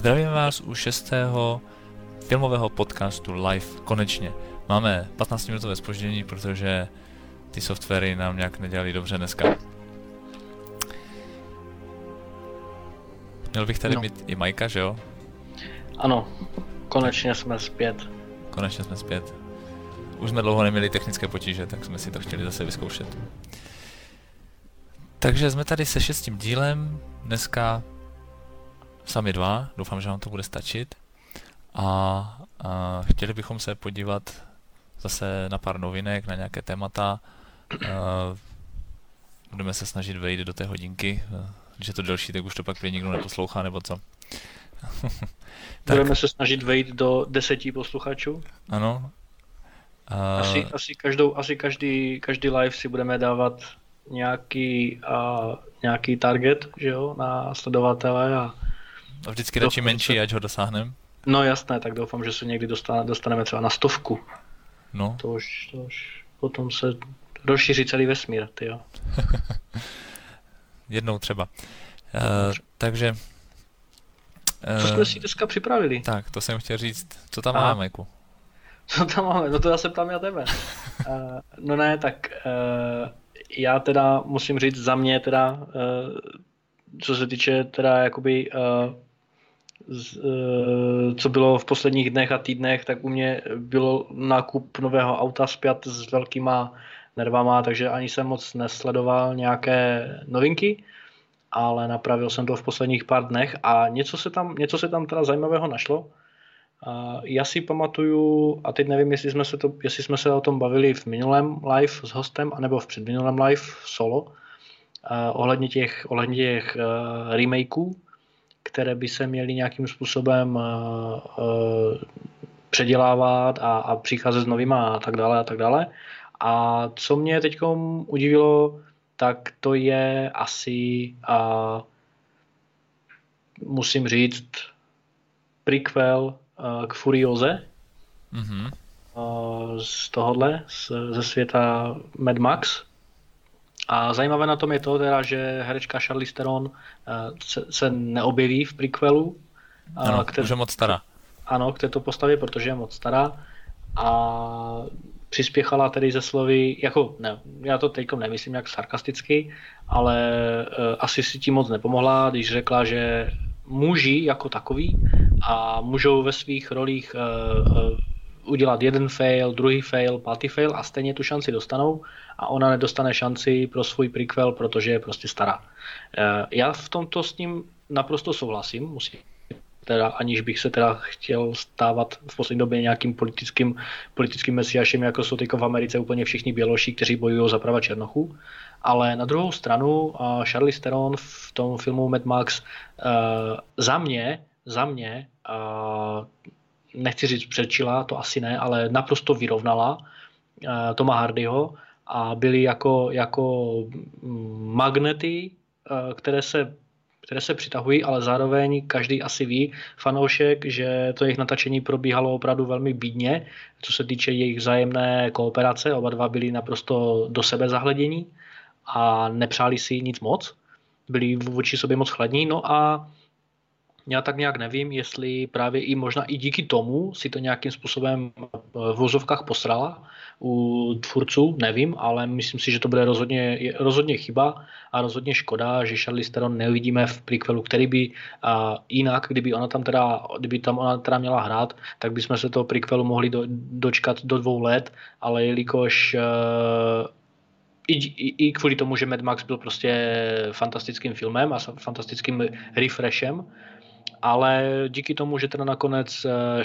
Zdravím vás u 6. filmového podcastu Live. Konečně. Máme 15-minutové zpoždění, protože ty softwary nám nějak nedělali dobře dneska. Měl bych tady mít i Majka, že jo? Ano, konečně jsme zpět. Konečně jsme zpět. Už jsme dlouho neměli technické potíže, tak jsme si to chtěli zase vyzkoušet. Takže jsme tady se 6. dílem, dneska sami dva, doufám, že vám to bude stačit. A chtěli bychom se podívat zase na pár novinek, na nějaké témata. Budeme se snažit vejít do té hodinky. Když je to delší, tak už to pak prý nikdo neposlouchá, nebo co? Budeme se snažit vejít do 10 posluchačů. Ano. Asi každý live si budeme dávat nějaký target, že jo, na sledovatele a vždycky radši menší, ať ho dosáhneme. No jasné, tak doufám, že se někdy dostaneme třeba na 100. No. To už potom se rozšíří celý vesmír, tyjo. Jednou třeba. Takže... Co jsme si dneska připravili? Tak, to jsem chtěl říct. Co tam máme, Majku? Co tam máme? No to já se ptám na tebe. No ne, tak já teda musím říct za mě teda, co se týče teda jakoby, co bylo v posledních dnech a týdnech, tak u mě bylo nákup nového auta spjat s velkýma nervama, takže ani jsem moc nesledoval nějaké novinky, ale napravil jsem to v posledních pár dnech a něco se tam teda zajímavého našlo. Já si pamatuju, a teď nevím, jestli jsme se o tom bavili v minulém live s hostem, anebo v předminulém live solo, ohledně těch remakeů, které by se měly nějakým způsobem předělávat a přicházet s novýma a tak dále. A co mě teď udivilo, tak to je asi, musím říct, prequel k Furioze. Mm-hmm. Z tohohle, ze světa Mad Max. A zajímavé na tom je to, teda, že herečka Charlize Theron se neobjeví v prequelu. Ano, už je moc stará. Ano, k této postavě, protože je moc stará. A přispěchala tedy ze slovy, jako ne, já to teď nemyslím jak sarkasticky, ale asi si tím moc nepomohla, když řekla, že muži jako takový a můžou ve svých rolích udělat jeden fail, druhý fail, pátý fail a stejně tu šanci dostanou a ona nedostane šanci pro svůj prequel, protože je prostě stará. Já v tomto s ním naprosto souhlasím, teda, aniž bych se teda chtěl stávat v poslední době nějakým politickým mesiášem, jako jsou teď v Americe úplně všichni běloši, kteří bojují za prava černochů. Ale na druhou stranu Charlize Theron v tom filmu Mad Max za mě nechci říct předčila, to asi ne, ale naprosto vyrovnala Toma Hardyho a byli jako magnety, které se přitahují, ale zároveň každý asi ví, fanoušek, že to jejich natáčení probíhalo opravdu velmi bídně, co se týče jejich vzájemné kooperace. Oba dva byli naprosto do sebe zahledění a nepřáli si nic moc. Byli vůči sobě moc chladní. No a já tak nějak nevím, jestli právě i možná i díky tomu si to nějakým způsobem v vozovkách posrala u tvůrců, nevím, ale myslím si, že to bude rozhodně chyba a rozhodně škoda, že Charlize Theron neuvidíme v prequelu, který by jinak, kdyby tam ona teda měla hrát, tak bychom se toho prequelu mohli dočkat do 2 let, ale jelikož i kvůli tomu, že Mad Max byl prostě fantastickým filmem a fantastickým refreshem, ale díky tomu, že teda nakonec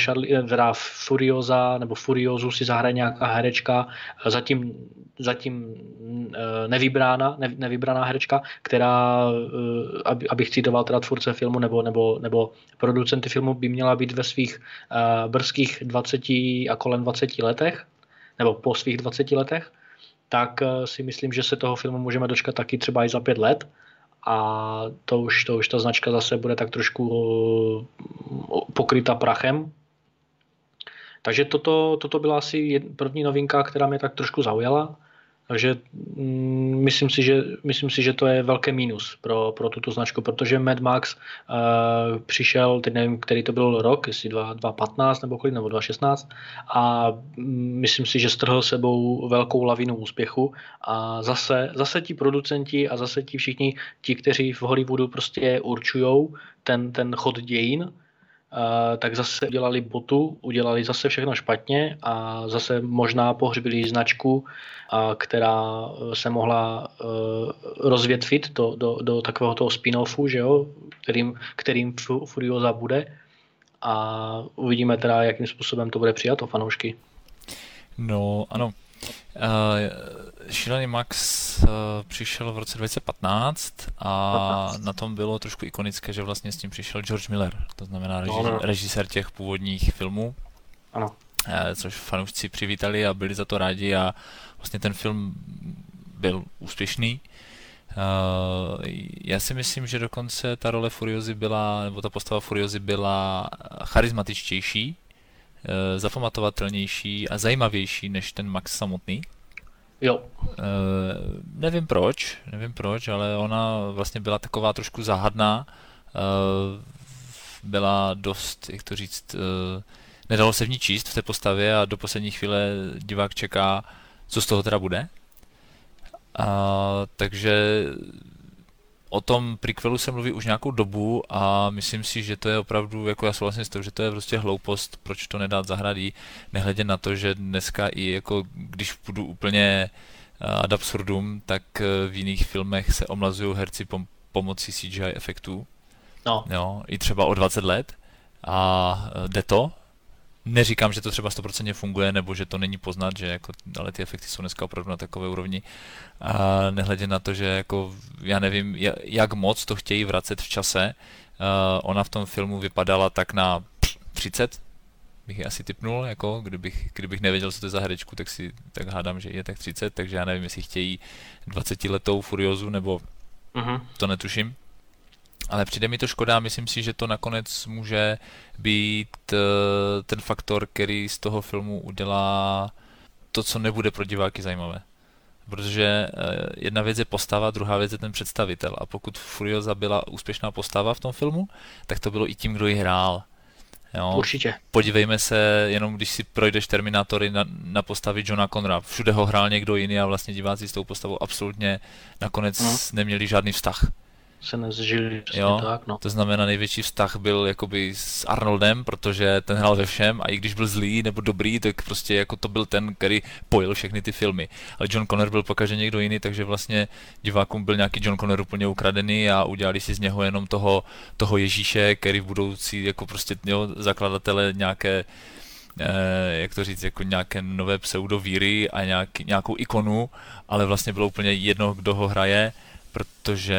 Furiozu si zahraje nějaká herečka, zatím nevybraná herečka, která, abych citoval teda tvůrce filmu nebo producenty filmu, by měla být ve svých brzkých 20 a kolem 20 letech, nebo po svých 20 letech, tak si myslím, že se toho filmu můžeme dočkat taky třeba i za 5 let. A to už ta značka zase bude tak trošku pokryta prachem. Takže toto byla asi první novinka, která mě tak trošku zaujala. Takže myslím si, že to je velké mínus pro tuto značku, protože Mad Max přišel, teď nevím, který to byl rok, jestli 2015 nebo kolik, nebo 2016, a myslím si, že strhl sebou velkou lavinu úspěchu a zase ti producenti a zase ti všichni, ti, kteří v Hollywoodu prostě určujou ten chod dějin, tak zase udělali botu, udělali zase všechno špatně a zase možná pohřbili značku, která se mohla rozvětvit do takového toho spin-offu, že jo, kterým Furiosa bude, a uvidíme teda, jakým způsobem to bude přijato fanoušky. No, ano. Šílený Max přišel v roce 2015 a na tom bylo trošku ikonické, že vlastně s tím přišel George Miller, to znamená režisér těch původních filmů, ano. Což fanoušci přivítali a byli za to rádi a vlastně ten film byl úspěšný. Já si myslím, že dokonce ta role Furiosy byla, nebo ta postava Furiosy byla charismatičtější, zapamatovatelnější a zajímavější než ten Max samotný. Jo. Nevím proč, ale ona vlastně byla taková trošku záhadná, byla dost, jak to říct, nedalo se v ní číst v té postavě a do poslední chvíle divák čeká, co z toho teda bude. Takže o tom prequelu se mluví už nějakou dobu a myslím si, že to je opravdu, jako já souhlasím s tím, že to je prostě hloupost, proč to nedát zahrát jí, nehledě na to, že dneska i jako když půjdu úplně ad absurdum, tak v jiných filmech se omlazují herci pomocí CGI efektů. No. Jo, i třeba o 20 let a jde to. Neříkám, že to třeba 100% funguje, nebo že to není poznat, že jako, ale ty efekty jsou dneska opravdu na takové úrovni. A nehledě na to, že jako, já nevím, jak moc to chtějí vracet v čase. Ona v tom filmu vypadala tak na 30, bych ji asi tipnul, jako, kdybych nevěděl, co to je za herečku, tak hádám, že je tak 30, takže já nevím, jestli chtějí 20letou Furiosu, nebo to netuším. Ale přijde mi to škoda, myslím si, že to nakonec může být ten faktor, který z toho filmu udělá to, co nebude pro diváky zajímavé. Protože jedna věc je postava, druhá věc je ten představitel. A pokud Furiosa byla úspěšná postava v tom filmu, tak to bylo i tím, kdo ji hrál. Jo? Určitě. Podívejme se, jenom když si projdeš Terminátory na postavy Johna Connora. Všude ho hrál někdo jiný a vlastně diváci s tou postavou absolutně nakonec neměli žádný vztah. Se nezžili, přesně tak, no. To znamená, největší vztah byl jakoby s Arnoldem, protože ten hrál ve všem a i když byl zlý nebo dobrý, tak prostě jako to byl ten, který pojil všechny ty filmy. Ale John Connor byl pokaždé někdo jiný, takže vlastně divákům byl nějaký John Connor úplně ukradený a udělali si z něho jenom toho Ježíše, který v budoucí jako prostě zakladatele nějaké jak to říct, jako nějaké nové pseudovíry a nějakou ikonu, ale vlastně bylo úplně jedno, kdo ho hraje, protože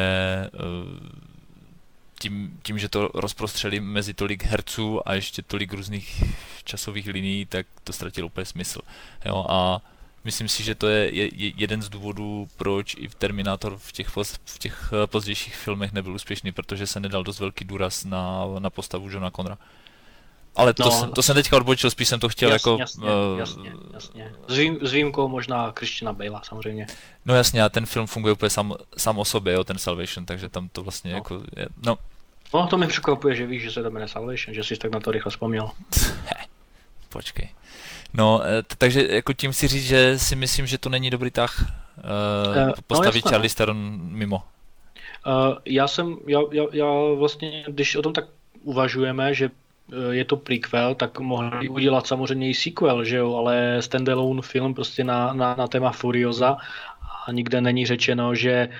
tím, že to rozprostřeli mezi tolik herců a ještě tolik různých časových linií, tak to ztratilo úplně smysl. Jo, a myslím si, že to je jeden z důvodů, proč i v Terminátor v těch pozdějších filmech nebyl úspěšný, protože se nedal dost velký důraz na postavu Johna Connora. Ale to jsem teďka odbočil, spíš jsem to chtěl jasně. S výjimkou možná Christiana Balea, samozřejmě. No jasně, a ten film funguje úplně sám o sobě, jo, ten Salvation, takže tam to vlastně jako je, no. No, to mi překvapuje, že víš, že se to jmenuje Salvation, že jsi tak na to rychle vzpomněl. Počkej. No, takže jako tím chci říct, že si myslím, že to není dobrý tah postavit Charlize Theron mimo. Já vlastně, když o tom tak uvažujeme, že je to prequel, tak mohli udělat samozřejmě i sequel, že jo, ale standalone film prostě na téma Furiosa a nikde není řečeno, že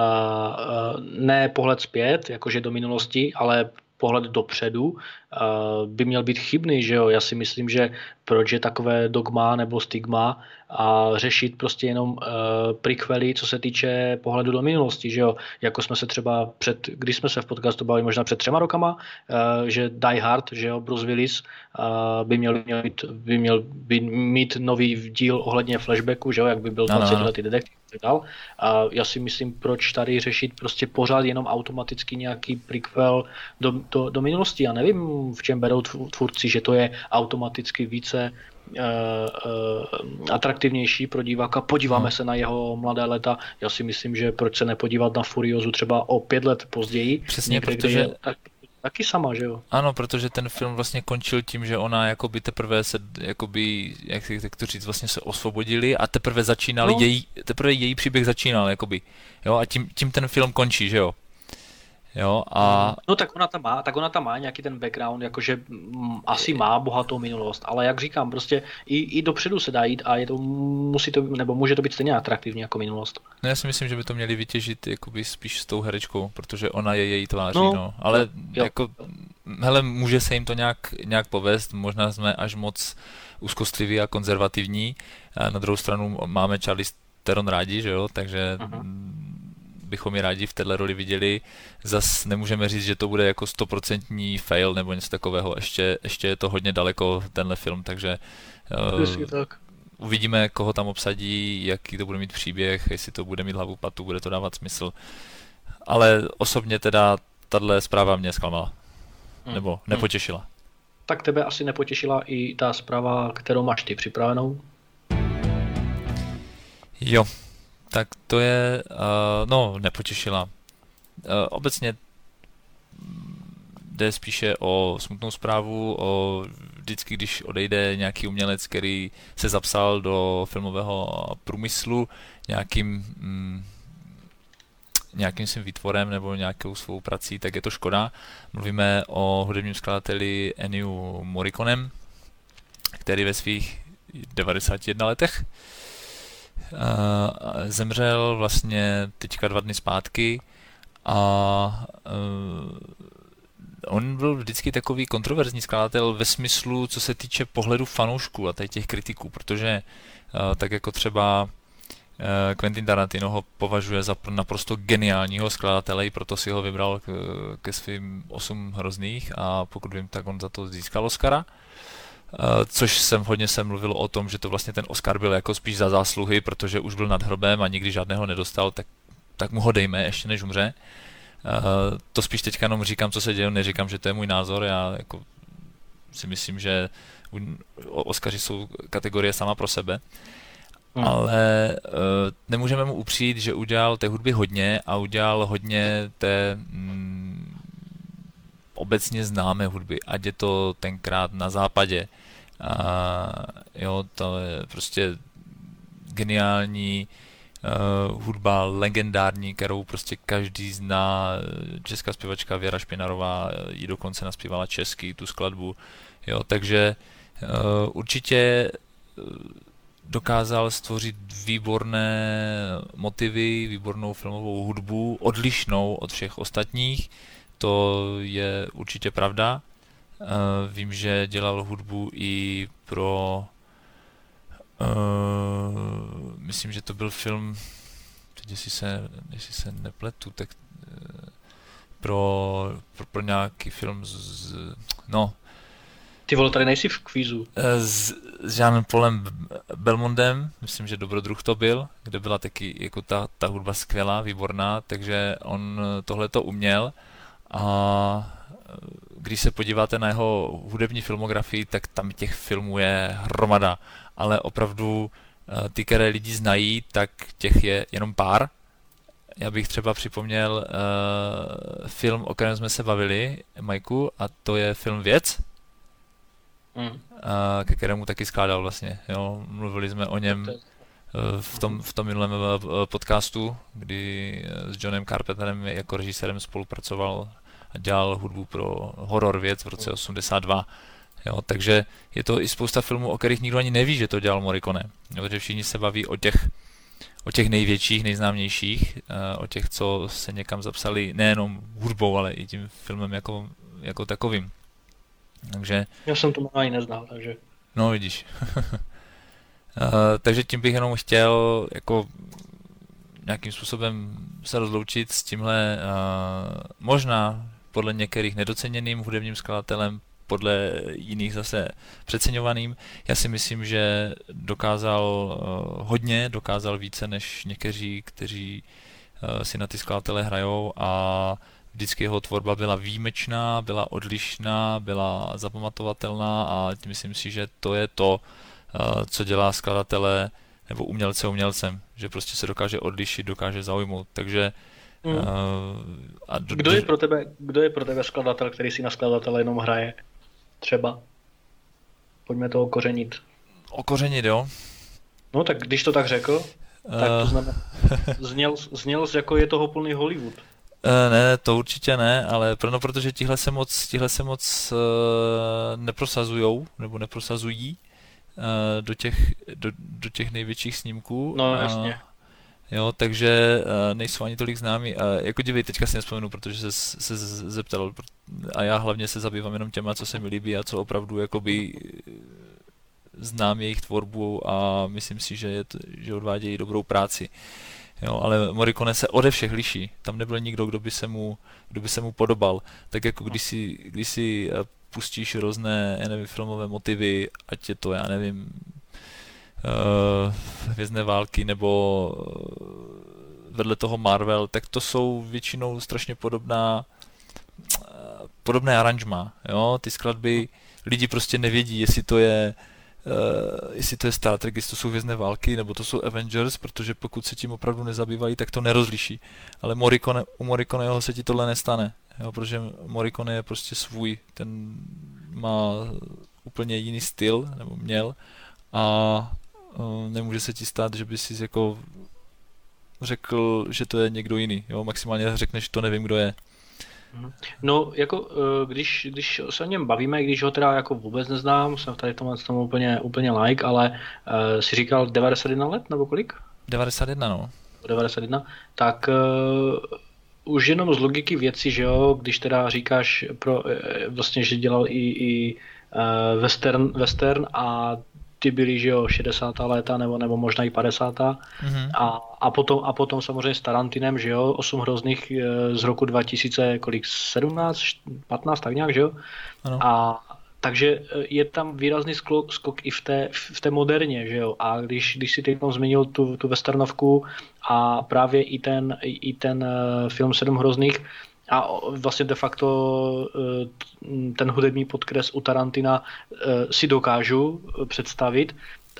ne pohled zpět, jakože do minulosti, ale pohled dopředu by měl být chybný, že jo. Já si myslím, že proč je takové dogma nebo stigma a řešit prostě jenom prequely, co se týče pohledu do minulosti, že jo. Jako jsme se třeba když jsme se v podcastu bavili možná před 3 rokama, že Die Hard, že jo, Bruce Willis by měl mít nový díl ohledně flashbacku, že jo, jak by byl 20letý detektiv. A já si myslím, proč tady řešit prostě pořád jenom automaticky nějaký prequel do minulosti. Já nevím, v čem berou tvůrci, že to je automaticky více atraktivnější pro diváka. Podíváme se na jeho mladé léta. Já si myslím, že proč se nepodívat na Furiozu třeba o 5 let později. Přesně, někde, protože... je taky sama, že jo? Ano, protože ten film vlastně končil tím, že ona jakoby teprve se, jakoby, jak to říct, vlastně se osvobodili a teprve začínali teprve její příběh začínal, jakoby. Jo, a tím ten film končí, že jo? Jo, a... No tak ona tam má nějaký ten background, jakože asi má bohatou minulost, ale jak říkám, prostě i dopředu se dá jít a může to být stejně atraktivní jako minulost. No já si myslím, že by to měli vytěžit jakoby spíš s tou herečkou, protože ona je její tváří, no. Ale jo. jako, hele, může se jim to nějak povést, možná jsme až moc úzkostliví a konzervativní, a na druhou stranu máme Charlize Theron rádi, že jo, takže... bychom ji rádi v této roli viděli. Zas nemůžeme říct, že to bude jako 100% fail nebo něco takového. Ještě je to hodně daleko, tenhle film, takže uvidíme, koho tam obsadí, jaký to bude mít příběh, jestli to bude mít hlavu patu, bude to dávat smysl. Ale osobně teda tahle zpráva mě zklamala. Nebo nepotěšila. Tak tebe asi nepotěšila i ta zpráva, kterou máš ty připravenou? Jo. Tak to je, nepotěšila. Obecně jde spíše o smutnou zprávu, o vždycky, když odejde nějaký umělec, který se zapsal do filmového průmyslu nějakým svým výtvorem nebo nějakou svou prací, tak je to škoda. Mluvíme o hudebním skladateli Ennio Morriconem, který ve svých 91 letech zemřel vlastně teďka 2 dny zpátky a on byl vždycky takový kontroverzní skladatel ve smyslu, co se týče pohledu fanoušků a těch kritiků, protože tak jako třeba Quentin Tarantino ho považuje za naprosto geniálního skladatele, i proto si ho vybral ke svým 8 hrozných a pokud vím, tak on za to získal Oscara. Což hodně se mluvilo o tom, že to vlastně ten Oscar byl jako spíš za zásluhy, protože už byl nad hrobem a nikdy žádného nedostal, tak mu ho dejme, ještě než umře. To spíš teďka jenom říkám, co se děje, neříkám, že to je můj názor, já jako si myslím, že Oscaři jsou kategorie sama pro sebe, ale nemůžeme mu upřít, že udělal té hudby hodně a udělal hodně té obecně známé hudby, ať je to tenkrát na západě. Jo, to je prostě geniální hudba, legendární, kterou prostě každý zná. Česká zpěvačka Věra Špinarová ji dokonce naspívala česky, tu skladbu. Jo, takže určitě dokázal stvořit výborné motivy, výbornou filmovou hudbu, odlišnou od všech ostatních. To je určitě pravda. Vím, že dělal hudbu i pro... myslím, že to byl film, teď jestli se nepletu, tak pro nějaký film Ty vole, tady nejsi v kvízu. S Jeanem Paulem Belmondem, myslím, že Dobrodruh to byl, kde byla taky jako ta hudba skvělá, výborná, takže on tohleto uměl. A když se podíváte na jeho hudební filmografii, tak tam těch filmů je hromada, ale opravdu ty, které lidi znají, tak těch je jenom pár. Já bych třeba připomněl film, o kterém jsme se bavili, Majku, a to je film Věc, ke kterému taky skládal vlastně. Jo? Mluvili jsme o něm v tom minulém podcastu, kdy s Johnem Carpenterem jako režisérem spolupracoval a dělal hudbu pro horor Věc v roce 82. Jo, takže je to i spousta filmů, o kterých nikdo ani neví, že to dělal Morricone. Jo, protože všichni se baví o těch největších, nejznámějších, o těch, co se někam zapsali nejenom hudbou, ale i tím filmem jako takovým. Takže... Já jsem to ani neznal, takže... No, vidíš. Takže tím bych jenom chtěl jako nějakým způsobem se rozloučit s tímhle možná podle některých nedoceněným hudebním skladatelem, podle jiných zase přeceňovaným. Já si myslím, že dokázal více než někteří, kteří si na ty skladatele hrajou a vždycky jeho tvorba byla výjimečná, byla odlišná, byla zapamatovatelná a myslím si, že to je to, co dělá skladatele nebo umělce umělcem, že prostě se dokáže odlišit, dokáže zaujmout, takže Kdo je pro tebe skladatel, který si na skladatele jenom hraje? Třeba. Pojďme to okořenit. Okořenit, jo? No tak když to tak řekl, tak to znamená, zněl jako je toho plný Hollywood. Ne, to určitě ne, ale protože tihle se moc neprosazujou, nebo neprosazují do těch největších snímků. No jasně. Jo, takže nejsou ani tolik známí. Jako dívej, teďka si nespomenu, protože se zeptal a já hlavně se zabývám jenom těma, co se mi líbí a co opravdu jakoby znám jejich tvorbu a myslím si, že odvádějí dobrou práci. Jo, ale Morricone se ode všech liší. Tam nebyl nikdo, kdo by se mu podobal. Tak jako když si pustíš různé filmové motivy, ať je to, já nevím, Hvězdné války nebo vedle toho Marvel, tak to jsou většinou strašně podobné aranžma. Jo? Ty skladby, lidi prostě nevědí, jestli to je Star Trek, jestli to jsou Hvězdné války, nebo to jsou Avengers, protože pokud se tím opravdu nezabývají, tak to nerozliší. Ale u Morriconeho se ti tohle nestane, jo? Protože Morricone je prostě svůj, ten má úplně jiný styl, nebo měl, a nemůže se ti stát, že by si jako řekl, že to je někdo jiný. Jo? Maximálně řekneš, to nevím, kdo je. No, jako když se o něm bavíme, když ho teda jako vůbec neznám, jsem tady tomu úplně like, ale si říkal 91 let, nebo kolik? 91, no. 91, tak už jenom z logiky věci, že jo, když teda říkáš vlastně, že dělal i western a ty byly, že jo, 60. léta nebo možná i 50. Mm-hmm. A potom samozřejmě s Tarantinem, že jo, 8 hrozných z roku 2017, 15, tak nějak, že jo. Ano. A takže je tam výrazný skok i v té moderně, že jo. A když si teď zmínil tu westernovku a právě i ten film 7 hrozných, a vlastně de facto ten hudební podkres u Tarantina si dokážu představit,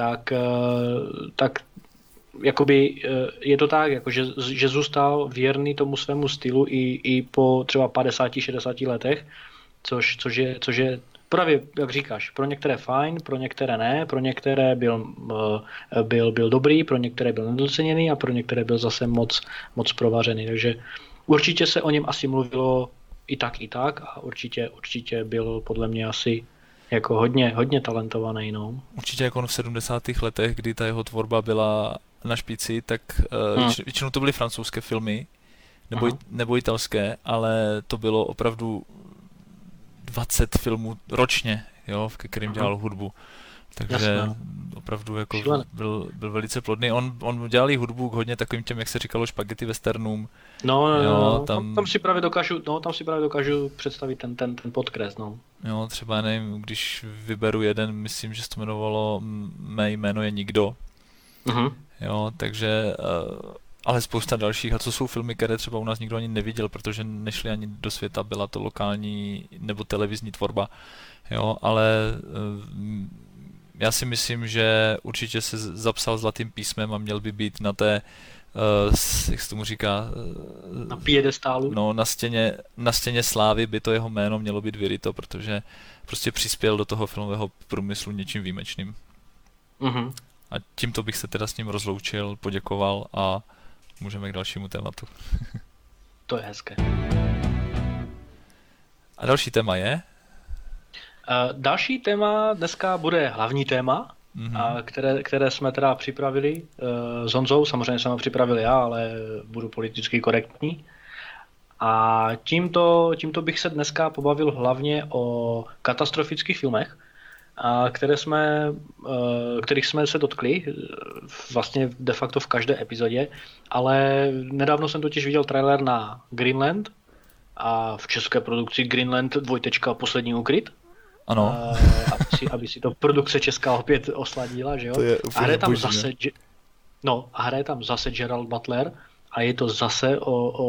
tak jakoby je to tak, jako že zůstal věrný tomu svému stylu i po třeba 50-60 letech, což je právě, jak říkáš, pro některé fajn, pro některé ne, pro některé byl dobrý, pro některé byl nedoceněný a pro některé byl zase moc provařený, takže určitě se o něm asi mluvilo i tak a určitě byl podle mě asi jako hodně talentovaný. No. Určitě jako v 70. letech, kdy ta jeho tvorba byla na špici, tak většinou to byly francouzské filmy nebo italské, ale to bylo opravdu 20 filmů ročně, jo, v kterým dělal hudbu. Takže jasně. Opravdu jako byl velice plodný. On dělal i hudbu k hodně takovým těm, jak se říkalo, špagety westernům. No, tam si právě dokážu představit ten podkres, no. Jo, třeba nevím, když vyberu jeden, myslím, že se to jmenovalo Mé jméno je nikdo. Uh-huh. Jo, takže ale spousta dalších, a co jsou filmy, které třeba u nás nikdo ani neviděl, protože nešly ani do světa, byla to lokální nebo televizní tvorba. Jo, ale já si myslím, že určitě se zapsal zlatým písmem a měl by být na té, jak se tomu říká, na piedestálu. No, na stěně slávy by to jeho jméno mělo být vyryto, protože prostě přispěl do toho filmového průmyslu něčím výjimečným. Uh-huh. A tímto bych se teda s ním rozloučil, poděkoval a můžeme k dalšímu tématu. To je hezké. A další téma je? Další téma dneska bude hlavní téma, které jsme teda připravili s Honzou. Samozřejmě jsem ho připravil já, ale budu politicky korektní. A tímto bych se dneska pobavil hlavně o katastrofických filmech, kterých jsme se dotkli vlastně de facto v každé epizodě, ale nedávno jsem totiž viděl trailer na Greenland a v české produkci Greenland _ poslední úkryt. Ano. Aby si to produkce česká opět osladila, že jo? To je a hraje tam zase Gerald Butler a je to zase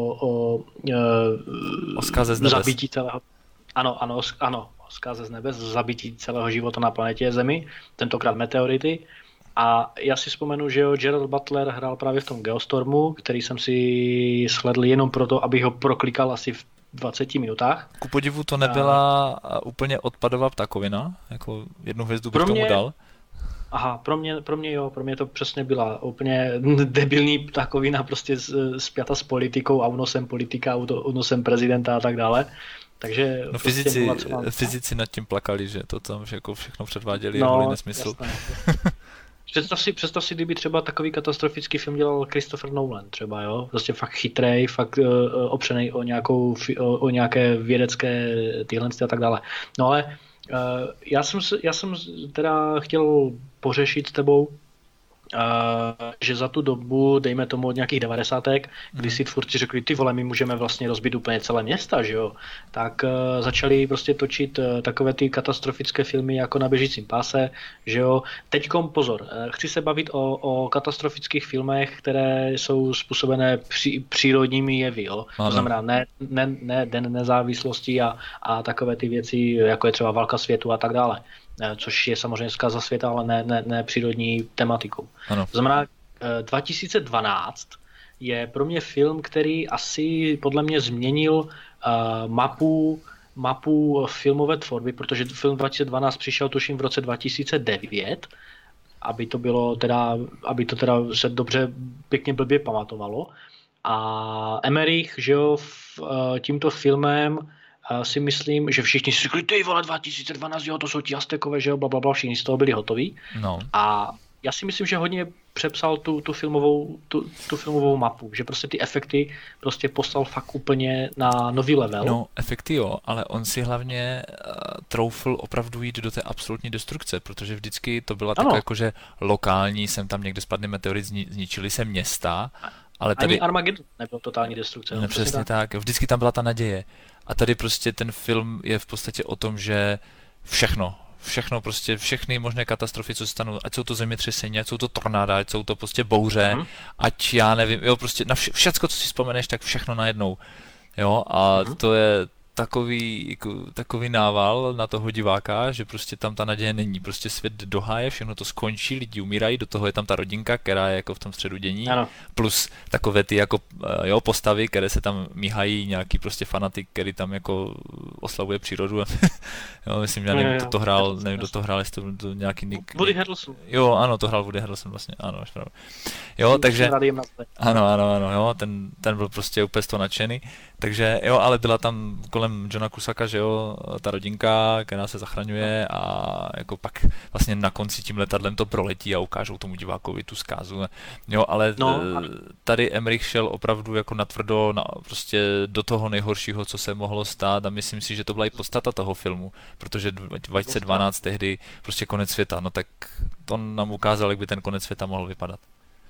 O zkaze z nebes. zabití celého... Ano, o zkaze z nebes, zabití celého života na planetě Zemi, tentokrát meteority. A já si vzpomenu, že Gerard Butler hrál právě v tom Geostormu, který jsem si shledl jenom proto, abych ho proklikal asi v 20 minutách. Ku podivu to nebyla úplně odpadová ptakovina, jako jednu hvězdu bych tomu dal. Aha, pro mě to přesně byla úplně debilní ptakovina, prostě spjata s politikou a unosem politika, unosem prezidenta a tak dále. Takže no fyzici nad tím plakali, že to tam jako všechno předváděli, no, je nesmysl. Představ si, kdyby třeba takový katastrofický film dělal Christopher Nolan třeba, jo? Prostě fakt chytrej, fakt opřenej o nějaké vědecké tyhle a tak dále. No ale já jsem teda chtěl pořešit s tebou, že za tu dobu, dejme tomu od nějakých 90. kdy si tvůrci řekli, ty vole, my můžeme vlastně rozbít úplně celé města, že jo, tak začali prostě točit takové ty katastrofické filmy jako Na běžícím páse, že jo. Teďkom pozor, chci se bavit o katastrofických filmech, které jsou způsobené přírodními jevy, jo. To znamená ne Den nezávislosti a takové ty věci, jako je třeba Válka světu a tak dále. Což je samozřejmě zkaza světa, ale ne přírodní tematikou. Ano. To znamená, 2012 je pro mě film, který asi podle mě změnil mapu filmové tvorby, protože film 2012 přišel tuším v roce 2009, aby to teda se dobře pěkně blbě pamatovalo. A Emmerich, že jo, tímto filmem si myslím, že všichni si řekli, ty vole, 2012, jo, to jsou ti Aztekové, že jo, blablabla, všichni z toho byli hotoví. No. A já si myslím, že hodně přepsal tu filmovou mapu, že prostě ty efekty prostě poslal fakt úplně na nový level. No, efekty jo, ale on si hlavně troufl opravdu jít do té absolutní destrukce, protože vždycky to byla taková jakože lokální, sem tam někde spadne meteorit, zničili se města, ale tady... Ani Armageddon nebyl totální destrukce. No, přesně tak, vždycky tam byla ta naděje. A tady prostě ten film je v podstatě o tom, že všechno prostě, všechny možné katastrofy, co se stanou, ať jsou to zemětřesení, ať jsou to tornáda, ať jsou to prostě bouře, ať já nevím, jo, prostě na všecko, co si vzpomeneš, tak všechno najednou, jo, a to je takový nával na toho diváka, že prostě tam ta naděje není, prostě svět doháje, všechno to skončí, lidi umírají, do toho je tam ta rodinka, která je jako v tom středu dění, plus takové ty jako postavy, které se tam míhají, nějaký prostě fanatik, který tam jako oslavuje přírodu. Jo, myslím, že nevím, kdo to hrál, jestli to nějaký Nick... Woody Harrelson. Jo, ano, to hrál Woody Harrelson vlastně, ano, až pravda. Jo, takže... Ano, jo, ten byl prostě úplně z toho nadšený, takže jo, ale byla tam kolem Johna Cusacka, že jo, ta rodinka, která se zachraňuje a jako pak vlastně na konci tím letadlem to proletí a ukážou tomu divákovi tu zkázu. Jo, ale tady Emmerich šel opravdu jako natvrdo prostě do toho nejhoršího, co se mohlo stát a myslím si, že to byla i podstata toho filmu, protože 2012 tehdy prostě konec světa, no tak to nám ukázal, jak by ten konec světa mohl vypadat.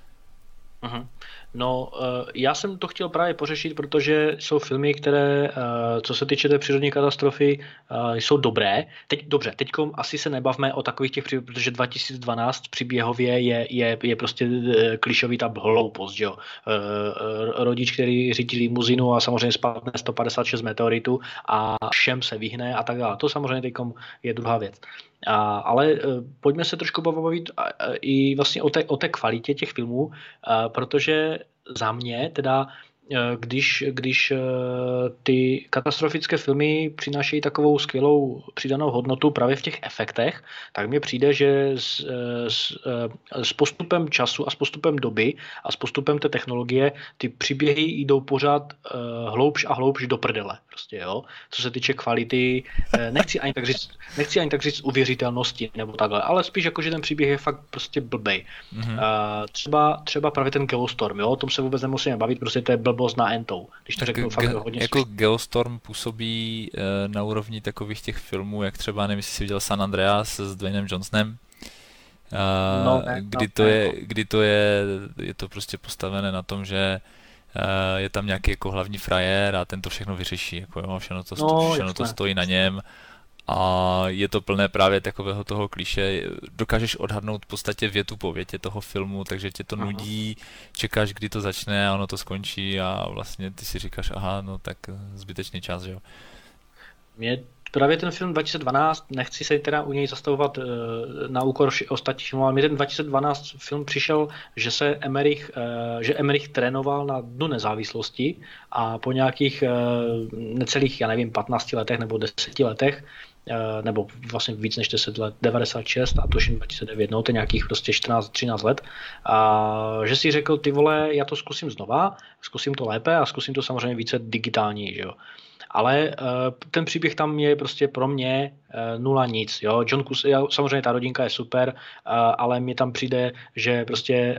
No, já jsem to chtěl právě pořešit, protože jsou filmy, které, co se týče té přírodní katastrofy, jsou dobré. Teďkom asi se nebavme o takových těch příběhů, protože 2012 příběhově je prostě klišovitá hloupost, jo. Rodič, který řídí limuzinu a samozřejmě spadne 156 meteoritů a všem se vyhne a tak dále. To samozřejmě teďkom je druhá věc. Ale pojďme se trošku bavit i vlastně o té kvalitě těch filmů, protože za mě teda, když ty katastrofické filmy přinášejí takovou skvělou přidanou hodnotu právě v těch efektech, tak mně přijde, že s postupem času a s postupem doby a s postupem té technologie ty příběhy jdou pořád hloubš a hloubš do prdele. Prostě, jo? Co se týče kvality, nechci ani tak říct uvěřitelnosti nebo takhle, ale spíš jako, že ten příběh je fakt prostě blbej. Třeba právě ten Geostorm, jo? O tom se vůbec nemusíme bavit, prostě to je blbost na entou. Když to řeknu fakt hodně jako Geostorm působí na úrovni takových těch filmů, jak třeba, nevím, jestli jsi viděl San Andreas s Dwaynem Johnsonem, kdy to je to prostě postavené na tom, že je tam nějaký jako hlavní frajer a ten to všechno vyřeší, jako jo, všechno to stojí na něm a je to plné právě takového toho klišé. Dokážeš odhadnout v podstatě větu po větě toho filmu, takže tě to nudí, čekáš, kdy to začne a ono to skončí a vlastně ty si říkáš, aha, no tak zbytečný čas, že jo. Mě právě ten film 2012, nechci se teda u něj zastavovat na úkor ostatních filmů, ale mi ten 2012 film přišel, že Emmerich trénoval na Dnu nezávislosti a po nějakých necelých, já nevím, 15 letech nebo 10 letech, nebo vlastně víc než 10 let, 96 a tuším 2009, no to je nějakých prostě 14-13 let, a že si řekl, ty vole, já to zkusím znova, zkusím to lépe a zkusím to samozřejmě více digitální, že jo. Ale ten příběh tam je prostě pro mě nula nic. Jo? John Cusack, samozřejmě ta rodinka je super, ale mně tam přijde, že prostě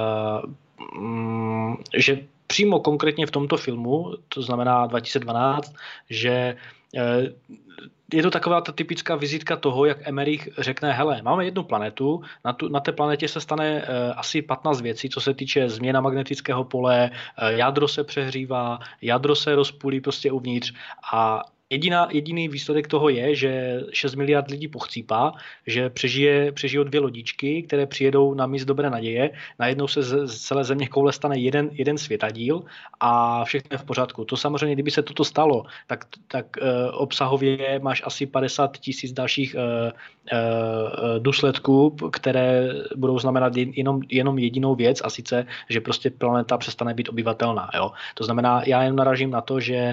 že přímo konkrétně v tomto filmu, to znamená 2012, že je to taková ta typická vizitka toho, jak Emmerich řekne, hele, máme jednu planetu, na té planetě se stane asi 15 věcí, co se týče změna magnetického pole, jádro se přehřívá, jádro se rozpůlí prostě uvnitř a jediný výsledek toho je, že 6 miliard lidí pochcípá, že přežijou 2 lodičky, které přijedou na mys Dobré naděje, najednou se z celé země koule stane jeden světadíl a všechno je v pořádku. To samozřejmě, kdyby se toto stalo, tak obsahově máš asi 50 000 dalších důsledků, které budou znamenat jenom jedinou věc, a sice, že prostě planeta přestane být obyvatelná. Jo? To znamená, já jen narážím na to, že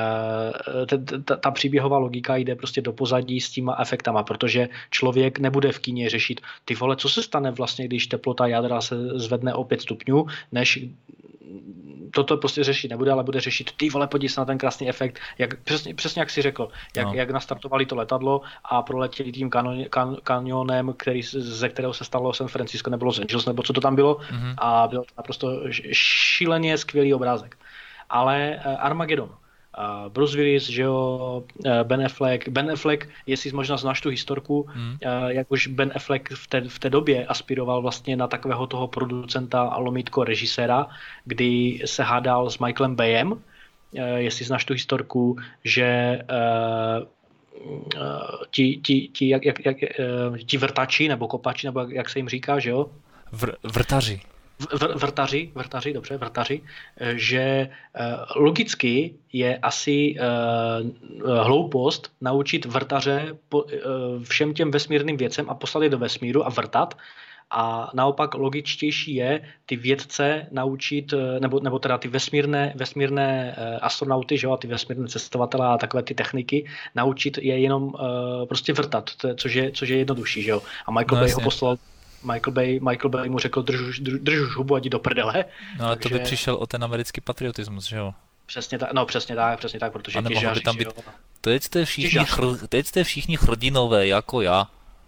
ta příběhová logika jde prostě do pozadí s těma efektama, protože člověk nebude v kíně řešit, ty vole, co se stane vlastně, když teplota jádra se zvedne o 5 stupňů, než toto prostě řešit nebude, ale bude řešit, ty vole, podívej se na ten krásný efekt, přesně jak jsi řekl, jak nastartovali to letadlo a proletěli tím kanionem, ze kterého se stalo San Francisco nebo Los Angeles, nebo co to tam bylo, a byl to naprosto šíleně skvělý obrázek. Ale Armageddon, Bruce Willis, že jo, Ben Affleck, jestli možná znáš tu historku, jak už Ben Affleck v té době aspiroval vlastně na takového toho producenta a lomítko režiséra, kdy se hádal s Michaelem Bayem, jestli znáš tu historku, že ti vrtači nebo kopači, nebo jak se jim říká, že jo? Vrtaři. Vrtaři, že logicky je asi hloupost naučit vrtaře všem těm vesmírným věcem a poslat je do vesmíru a vrtat. A naopak logičtější je ty vědce naučit, nebo teda ty vesmírné astronauty, že jo, a ty vesmírné cestovatele a takové ty techniky, naučit je jenom prostě vrtat, což je jednodušší, že jo. A Michael Bay ho poslal. Michael Bay mu řekl, drž už hubu, ať jdi do prdele. No ale takže to by přišel o ten americký patriotismus, že jo? Přesně tak, protože těžaři, tam být, teď jste všichni hrdinové, jako já.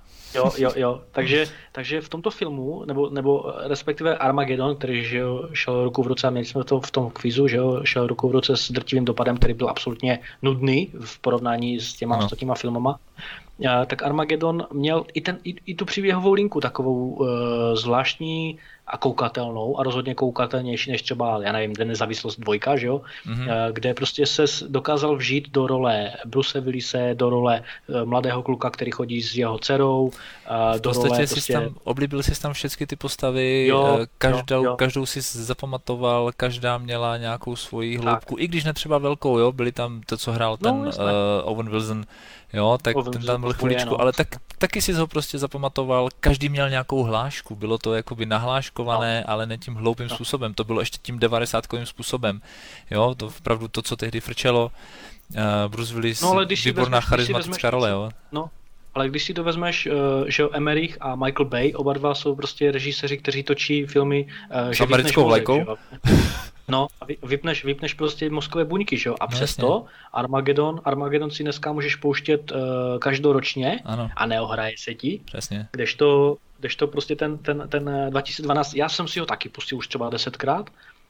Jo. Takže v tomto filmu, nebo respektive Armageddon, který že jo, šel ruku v ruce, a měli jsme to v tom kvizu, že jo, šel ruku v ruce s drtivým dopadem, který byl absolutně nudný v porovnání s těma ostatníma filmama, tak Armageddon měl i tu příběhovou linku takovou zvláštní a koukatelnou a rozhodně koukatelnější než třeba, já nevím, Den nezávislost 2, že jo? Kde prostě se dokázal vžít do role Bruce Willise, do role mladého kluka, který chodí s jeho dcerou, do role prostě... Oblíbil jsi tam všechny ty postavy, každou si zapamatoval, každá měla nějakou svoji hloubku, i když netřeba velkou, jo? Byli tam to, co hrál ten Owen Wilson, jo, tak ten tam byl chviličku, ale taky si ho prostě zapamatoval, každý měl nějakou hlášku, bylo to jakoby nahláškované, ale ne tím hloupým způsobem, to bylo ještě tím 90kovým způsobem, jo, to opravdu to, co tehdy frčelo, Bruce Willis, výborná charismatická role, jo. No, ale když si to vezmeš, že Emmerich a Michael Bay, oba dva jsou prostě režiséři, kteří točí filmy, s americkou vlajkou. No, vypneš prostě mozkové buňky, že jo? A přesto Armageddon si dneska můžeš pouštět každoročně, ano. A neohraje se ti. Přesně. Kdežto prostě ten 2012, já jsem si ho taky pustil už třeba 10krát,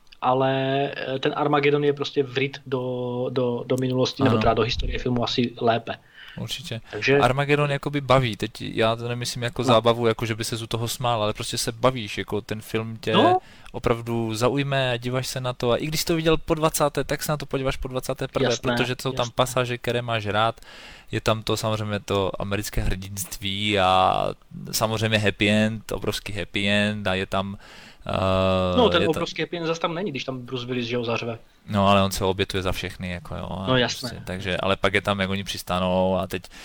ale ten Armageddon je prostě vryt do minulosti, ano. Nebo teda do historie filmu asi lépe. určitě. Takže Armageddon jakoby baví, teď já to nemyslím jako zábavu, jako že by se u toho smál, ale prostě se bavíš, jako ten film tě opravdu zaujme a díváš se na to a i když jsi to viděl po 20., tak se na to podíváš po 21., protože jsou tam pasáže, které máš rád, je tam to samozřejmě to americké hrdinství a samozřejmě happy end, obrovský happy end a je tam ten obrovský happy end zase tam není, když tam Bruce Willis, že ho zařve. No, ale on se obětuje za všechny, jako jo. No jasné. Prostě, takže, ale pak je tam, jak oni přistanou a teď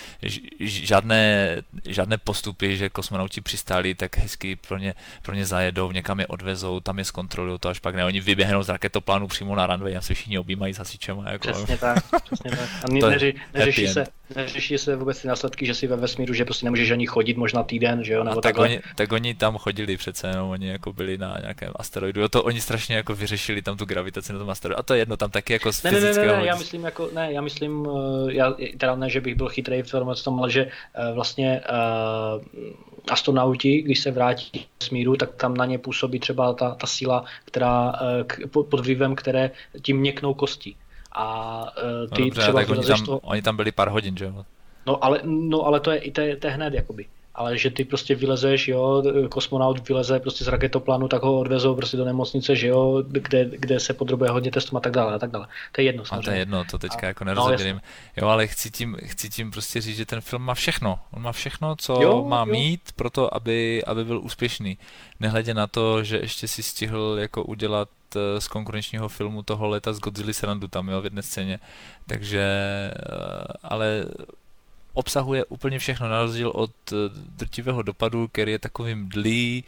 žádné postupy, že kosmonauti přistáli, tak hezky pro ně zajedou, někam je odvezou, tam je zkontrolují to, až pak ne, oni vyběhnou z raketoplánu přímo na runway a se všichni objímají s hasičem. Jako, přesně tak. A neřeší se vůbec ty následky, že si ve vesmíru, že prostě nemůžeš ani chodit možná týden, že jo, nebo tak oni tam chodili přece, no, oni jako byli na nějakém asteroidu, jo, to oni strašně jako vyřešili tam tu gravitaci na tom asteroidu. A to je jedno, tam taky jako z fyzického... Ne, já myslím, teda ne, že bych byl chytrý v tom, ale že vlastně astronauti, když se vrátí z vesmíru, tak tam na ně působí třeba ta síla, která pod vlivem, které tím měknou kosti. A ty dobře, třeba... Tak oni tam byli pár hodin, že jo? No ale to je hned, jakoby. Ale že ty prostě vylezeš, jo, kosmonaut vyleze prostě z raketoplánu, tak ho odvezou prostě do nemocnice, že jo, kde se podrobuje hodně testům a tak dále. To je jedno samozřejmě. A to je jedno, to teďka jako nerozeběrím. Jo, ale chci tím prostě říct, že ten film má všechno. On má všechno, co má mít pro to, aby byl úspěšný. Nehledě na to, že ještě si stihl jako udělat z konkurenčního filmu toho Leta z Godzilla srandu tam, jo, v jedné scéně. Takže, ale obsahuje úplně všechno, na rozdíl od Drtivého dopadu, který je takový mdlý.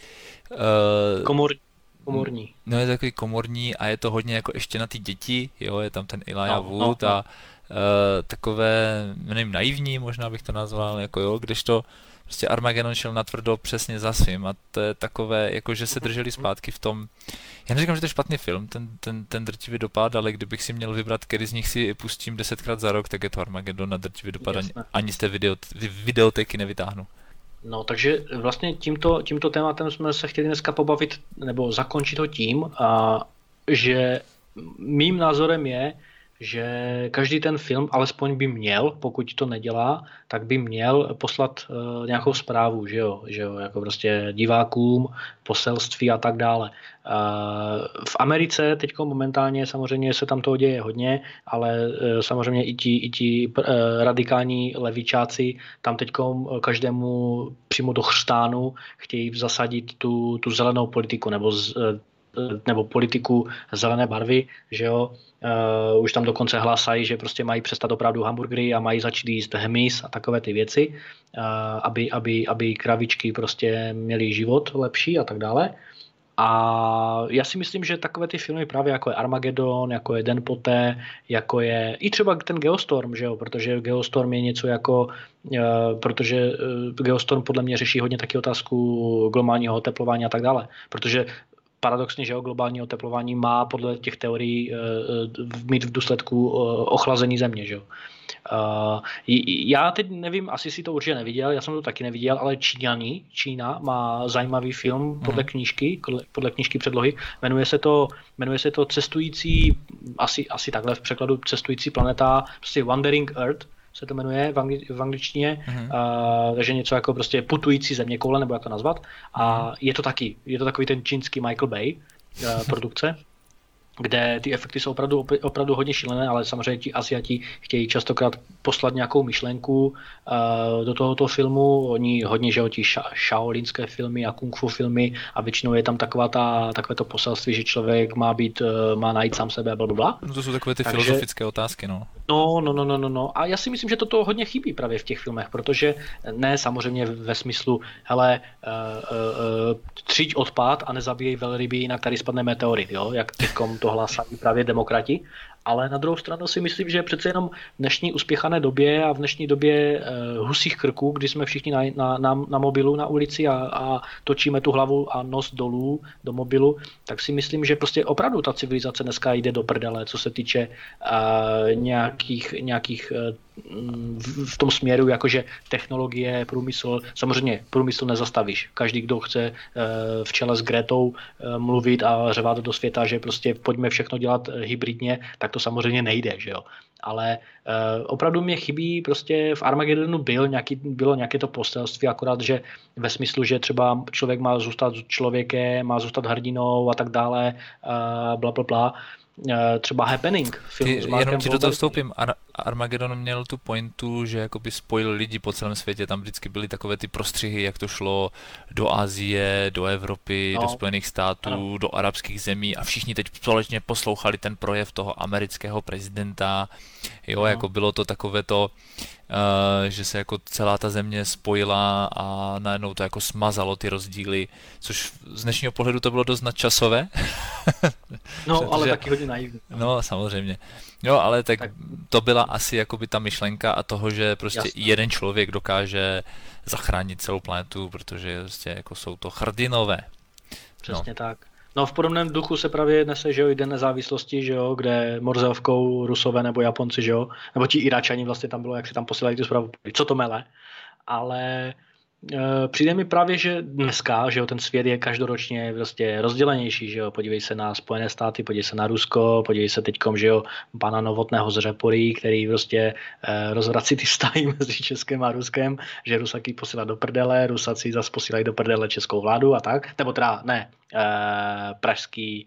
Komorní. No, je takový komorní a je to hodně jako ještě na ty děti, jo, je tam ten Elijah Wood a takové, nevím, naivní, možná bych to nazval, jako jo, kdežto prostě Armageddon šel natvrdo přesně za svým a to je takové, jako že se drželi zpátky v tom. Já neříkám, že to je špatný film, ten Drtivý dopad, ale kdybych si měl vybrat, který z nich si pustím 10krát za rok, tak je to Armageddon a Drtivý dopad, ani z té videotéky nevytáhnu. No, takže vlastně tímto tématem jsme se chtěli dneska pobavit, nebo zakončit ho tím, že mým názorem je, že každý ten film alespoň by měl, pokud to nedělá, tak by měl poslat nějakou zprávu, že jo, jako prostě divákům, poselství a tak dále. V Americe teď momentálně samozřejmě se tam toho děje hodně, ale samozřejmě i ti radikální levičáci tam teď každému přímo do chřtánu chtějí zasadit tu zelenou politiku nebo politiku zelené barvy, že jo. Už tam dokonce hlásají, že prostě mají přestat opravdu hamburgery a mají začít jíst hmyz a takové ty věci, aby kravičky prostě měly život lepší a tak dále. A já si myslím, že takové ty filmy právě jako je Armageddon, jako je Den poté, jako je i třeba ten Geostorm, že jo, protože Geostorm je něco jako, protože Geostorm podle mě řeší hodně taky otázku globálního oteplování a tak dále, protože paradoxně, že globální oteplování má podle těch teorií mít v důsledku ochlazení země. Že? Já teď nevím, asi si to určitě neviděl, já jsem to taky neviděl, ale Čína má zajímavý film podle knížky předlohy. Jmenuje se to Cestující, asi takhle v překladu Cestující planeta, prostě Wandering Earth se to jmenuje v angličtině, takže něco jako prostě putující zeměkoule, nebo jak to nazvat. A je to takový ten čínský Michael Bay produkce, kde ty efekty jsou opravdu hodně šílené, ale samozřejmě ti Asiati chtějí častokrát poslat nějakou myšlenku do tohoto filmu. Oni hodně, že ti shaolinské filmy a kung fu filmy a většinou je tam takové to poselství, že člověk má najít sám sebe a blablabla. No to jsou takové ty filozofické otázky, no. No. A já si myslím, že toto hodně chybí právě v těch filmech, protože ne samozřejmě ve smyslu, hele, třiď odpad a nezabíjej velryby, jinak tady spadne meteorit, jo, jak teďkom to hlásají právě demokrati. Ale na druhou stranu si myslím, že přece jenom v dnešní uspěchané době a v dnešní době husích krků, kdy jsme všichni na mobilu na ulici a točíme tu hlavu a nos dolů do mobilu, tak si myslím, že prostě opravdu ta civilizace dneska jde do prdele, co se týče nějakých v tom směru, jakože technologie, průmysl, samozřejmě průmysl nezastavíš. Každý, kdo chce v čele s Gretou mluvit a řvat do světa, že prostě pojďme všechno dělat hybridně, tak to samozřejmě nejde, že jo. Ale opravdu mě chybí, prostě v Armagedonu bylo nějaké to poselství, akorát, že ve smyslu, že třeba člověk má zůstat člověkem, má zůstat hrdinou a tak dále, bla, bla, bla. Třeba Happening. Jenom ti do toho vstoupím. Armageddon měl tu pointu, že jakoby spojil lidi po celém světě. Tam vždycky byly takové ty prostřihy, jak to šlo do Asie, do Evropy, do Spojených států, do arabských zemí a všichni teď společně poslouchali ten projev toho amerického prezidenta. Jo, jako bylo to takové to, že se jako celá ta země spojila a najednou to jako smazalo ty rozdíly, což z dnešního pohledu to bylo dost nadčasové. No, protože, ale taky hodně naivní. No, samozřejmě. Jo, ale tak to byla asi jakoby ta myšlenka a toho, že prostě jeden člověk dokáže zachránit celou planetu, protože prostě jako jsou to hrdinové. Přesně tak. No v podobném duchu se právě nese, že jo, i Den nezávislosti, že jo, kde Morzovkou Rusové nebo Japonci, že jo, nebo ti Iračani vlastně tam bylo, jak si tam posílali tu zprávu, co to mele, ale přijde mi právě, že dneska, že jo, ten svět je každoročně prostě rozdělenější, že jo, podívej se na Spojené státy, podívej se na Rusko, podívej se teďkom, že jo, pana Novotného z Řepory, který prostě rozvrací ty vztahy mezi Českem a Ruskem, že Rusaky posílá do prdele, Rusaci zase posílají do prdele českou vládu a tak, nebo teda ne, pražský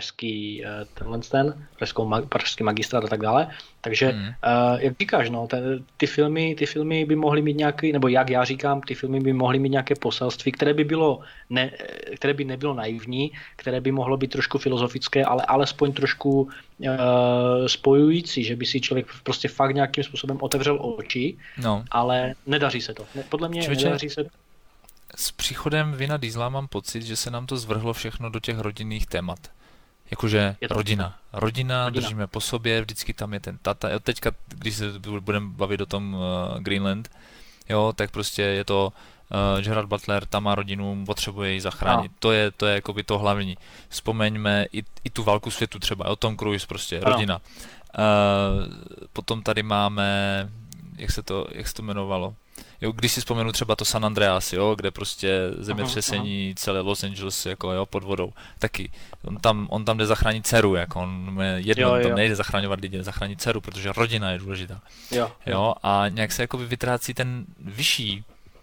magistrát a tak dále. Takže, jak říkáš, no, ty filmy by mohly mít nějaký, nebo jak já říkám, ty filmy by mohly mít nějaké poselství, které by nebylo naivní, které by mohlo být trošku filozofické, ale alespoň trošku spojující, že by si člověk prostě fakt nějakým způsobem otevřel oči, ale nedaří se to. Podle mě nedaří se to. S příchodem Vina Diesela mám pocit, že se nám to zvrhlo všechno do těch rodinných témat. Jakože rodina, držíme po sobě, vždycky tam je ten tata. Teďka, když se budeme bavit o tom Greenland, jo, tak prostě je to Gerard Butler, tam má rodinu, potřebuje ji zachránit. To je jakoby to hlavní. Vzpomeňme i tu válku světu třeba, o Tom Cruise prostě, rodina. Potom tady máme, jak se to jmenovalo? Jo, když si vzpomenu třeba to San Andreas, jo, kde prostě zemětřesení celé Los Angeles jako, jo, pod vodou, taky. On tam jde zachránit dceru, jako on tam nejde zachraňovat lidi, jde zachránit dceru, protože rodina je důležitá. Jo, a nějak se jakoby vytrácí ten vyšší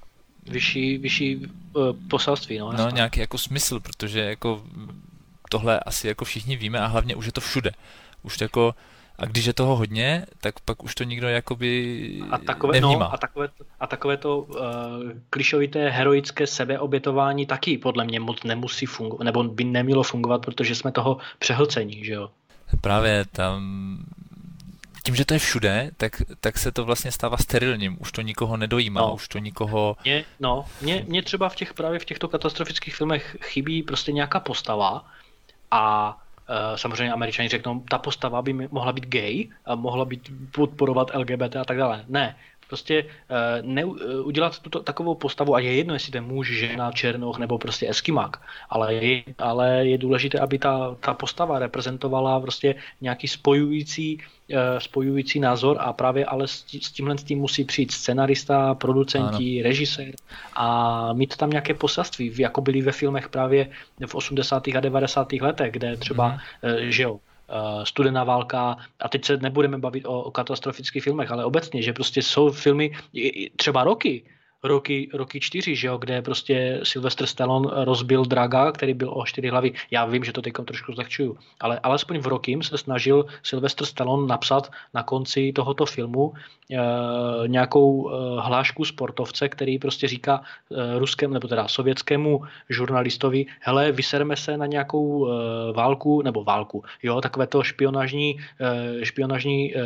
poselství, no. No, nějaký jako smysl, protože jako tohle asi jako všichni víme a hlavně už je to všude. Už jako a když je toho hodně, tak pak už to nikdo jakoby nevnímá. A takové to klišovité heroické sebeobětování taky podle mě moc nemusí fungovat, nebo by nemělo fungovat, protože jsme toho přehlcení, že jo? Právě tam tím, že to je všude, tak se to vlastně stává sterilním. Už to nikoho nedojímá, už to nikoho... Mně třeba právě v těchto katastrofických filmech chybí prostě nějaká postava a samozřejmě Američani řeknou, ta postava by mohla být gay a mohla být podporovat LGBT a tak dále. Ne, prostě udělat takovou postavu, a je jedno, jestli to je muž, žena, černoch nebo prostě eskimák, ale je důležité, aby ta postava reprezentovala prostě nějaký spojující názor a právě ale s tím musí přijít scenarista, producenti, režisér a mít tam nějaké poselství, jako byly ve filmech právě v 80. a 90. letech, kde třeba, že jo, studená válka, a teď se nebudeme bavit o katastrofických filmech, ale obecně, že prostě jsou filmy, třeba Rocky 4, že jo, kde prostě Sylvester Stallone rozbil draga, který byl o 4 hlavy. Já vím, že to teď trošku zlehčuju, ale alespoň v Rockym se snažil Sylvester Stallone napsat na konci tohoto filmu nějakou hlášku sportovce, který prostě říká ruskému, nebo teda sovětskému žurnalistovi, hele, vyserme se na nějakou válku, jo, takové to špionážní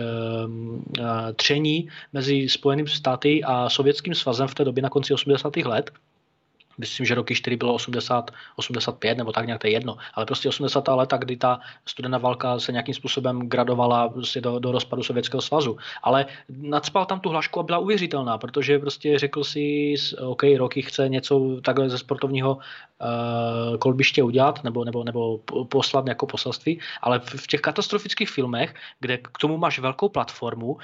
tření mezi Spojenými státy a Sovětským svazem v té době na konci 80. let. myslím, že roky 4 bylo 80, 85 nebo tak nějak, to je jedno, ale prostě 80. léta, kdy ta studená válka se nějakým způsobem gradovala prostě do rozpadu Sovětského svazu. Ale nacpal tam tu hlašku a byla uvěřitelná, protože prostě řekl si, OK, Rocky chce něco takhle ze sportovního kolbiště udělat nebo poslat jako poselství, ale v těch katastrofických filmech, kde k tomu máš velkou platformu,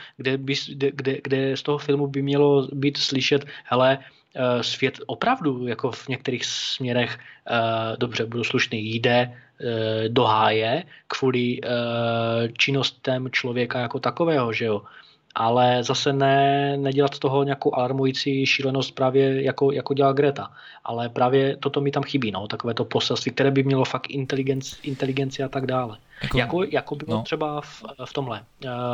kde z toho filmu by mělo být slyšet, hele, svět opravdu jako v některých směrech dobře, budu slušný, jde do háje kvůli činnostem člověka jako takového, že jo. Ale zase nedělat z toho nějakou alarmující šílenost právě jako dělá Greta. Ale právě toto mi tam chybí, no, takové to poselství, které by mělo fakt inteligenci a tak dále. Jako bylo třeba v tomhle.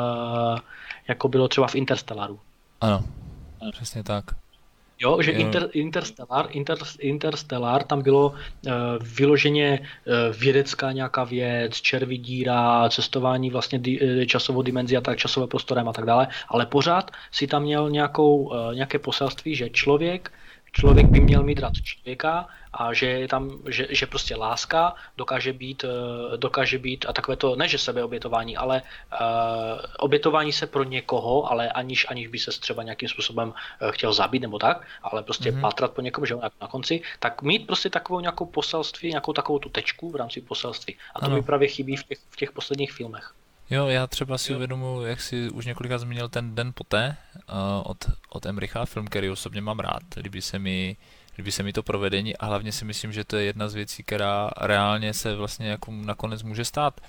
Jako bylo třeba v Interstellaru. Ano, přesně tak. Jo, že Interstellar, tam bylo vyloženě vědecká nějaká věc, červí díra, cestování vlastně časovou dimenzí a tak, časové prostorem a tak dále, ale pořád si tam měl nějaké poselství, že člověk by měl mít rád člověka a že prostě láska dokáže být a takové to, ne že sebeobětování, ale obětování se pro někoho, ale aniž by se třeba nějakým způsobem chtěl zabít nebo tak, ale prostě pátrat po někom, že na konci, tak mít prostě takovou nějakou poselství, nějakou takovou tu tečku v rámci poselství. A to mi právě chybí v těch posledních filmech. Jo, já třeba si uvědomuji, jak si už několikrát zmínil ten Den poté od Emricha, film, který osobně mám rád. Líbí se mi to provedení a hlavně si myslím, že to je jedna z věcí, která reálně se vlastně jako nakonec může stát.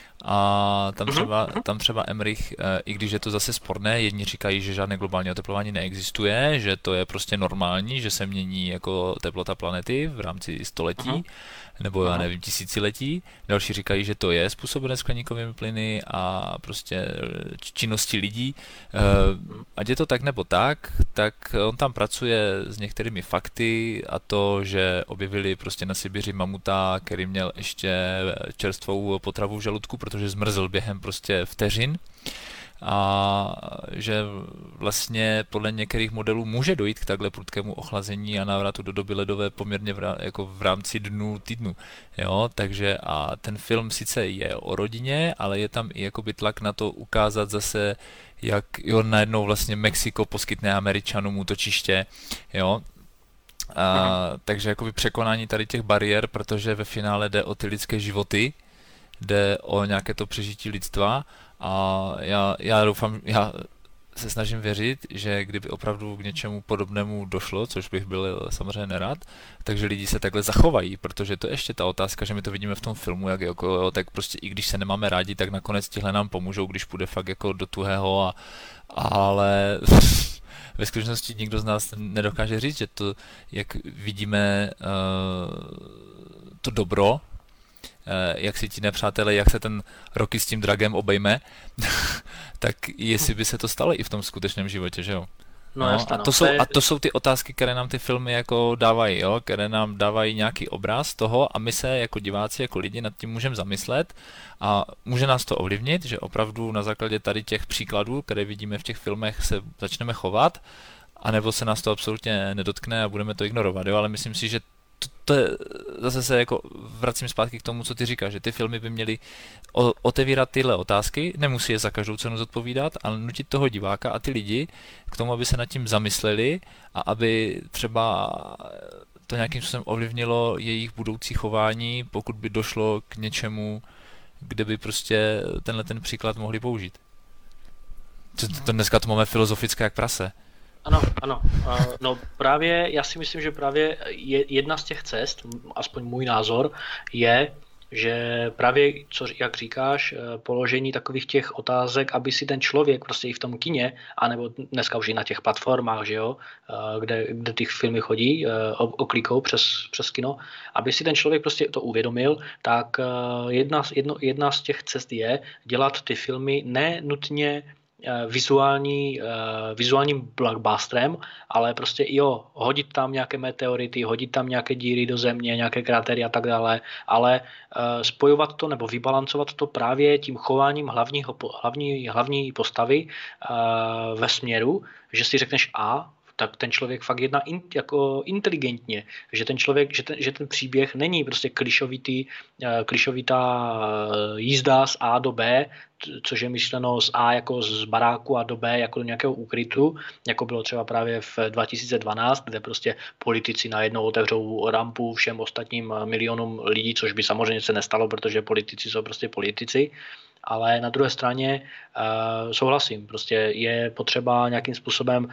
A tam třeba Emmerich, i když je to zase sporné, jedni říkají, že žádné globální oteplování neexistuje, že to je prostě normální, že se mění jako teplota planety v rámci století, nebo já nevím, tisíciletí. Další říkají, že to je způsobené skleníkovými plyny a prostě činností lidí. Ať je to tak nebo tak on tam pracuje s některými fakty a to, že objevili prostě na Sibiři mamuta, který měl ještě čerstvou potravu v žaludku, protože zmrzl během prostě vteřin. A že vlastně podle některých modelů může dojít k takhle prudkému ochlazení a návratu do doby ledové poměrně jako v rámci týdnu. Jo, takže a ten film sice je o rodině, ale je tam i jakoby tlak na to ukázat zase, jak najednou vlastně Mexiko poskytne Američanům útočiště, jo. Takže jakoby překonání tady těch bariér, protože ve finále jde o ty lidské životy, jde o nějaké to přežití lidstva a já doufám, já se snažím věřit, že kdyby opravdu k něčemu podobnému došlo, což bych byl samozřejmě nerad, takže lidi se takhle zachovají, protože to je ještě ta otázka, že my to vidíme v tom filmu, jak jako, tak prostě i když se nemáme rádi, tak nakonec tihle nám pomůžou, když půjde fakt jako do tuhého ale ve skutečnosti nikdo z nás nedokáže říct, že to, jak vidíme to dobro, jak si ti nepřátelé, jak se ten Rocky s tím dragem obejme, tak jestli by se to stalo i v tom skutečném životě, že jo? No, a to jsou ty otázky, které nám ty filmy jako dávají, jo? Které nám dávají nějaký obraz toho a my se jako diváci, jako lidi nad tím můžeme zamyslet a může nás to ovlivnit, že opravdu na základě tady těch příkladů, které vidíme v těch filmech, se začneme chovat, anebo se nás to absolutně nedotkne a budeme to ignorovat, jo? Ale myslím si, že to je, zase se jako vracím zpátky k tomu, co ty říkáš, že ty filmy by měly otevírat tyhle otázky, nemusí je za každou cenu zodpovídat, ale nutit toho diváka a ty lidi k tomu, aby se nad tím zamysleli a aby třeba to nějakým způsobem ovlivnilo jejich budoucí chování, pokud by došlo k něčemu, kde by prostě tenhle ten příklad mohli použít. To dneska to máme filozofické jak prase. Ano. No právě, já si myslím, že právě jedna z těch cest, aspoň můj názor, je, že právě, jak říkáš, položení takových těch otázek, aby si ten člověk prostě i v tom kině, anebo dneska už i na těch platformách, že jo, kde ty filmy chodí, oklikou přes kino, aby si ten člověk prostě to uvědomil, tak jedna z těch cest je dělat ty filmy nenutně vizuálním blockbusterem, ale prostě hodit tam nějaké meteority, hodit tam nějaké díry do země, nějaké krátery a tak dále, ale spojovat to nebo vybalancovat to právě tím chováním hlavní postavy ve směru, že si řekneš tak ten člověk fakt jedná jako inteligentně, že ten člověk, že ten příběh není prostě klišovitá jízda z A do B, což je myšleno z A jako z baráku a do B jako do nějakého úkrytu, jako bylo třeba právě v 2012, kde prostě politici najednou otevřou rampu všem ostatním milionům lidí, což by samozřejmě se nestalo, protože politici jsou prostě politici. Ale na druhé straně souhlasím, prostě je potřeba nějakým způsobem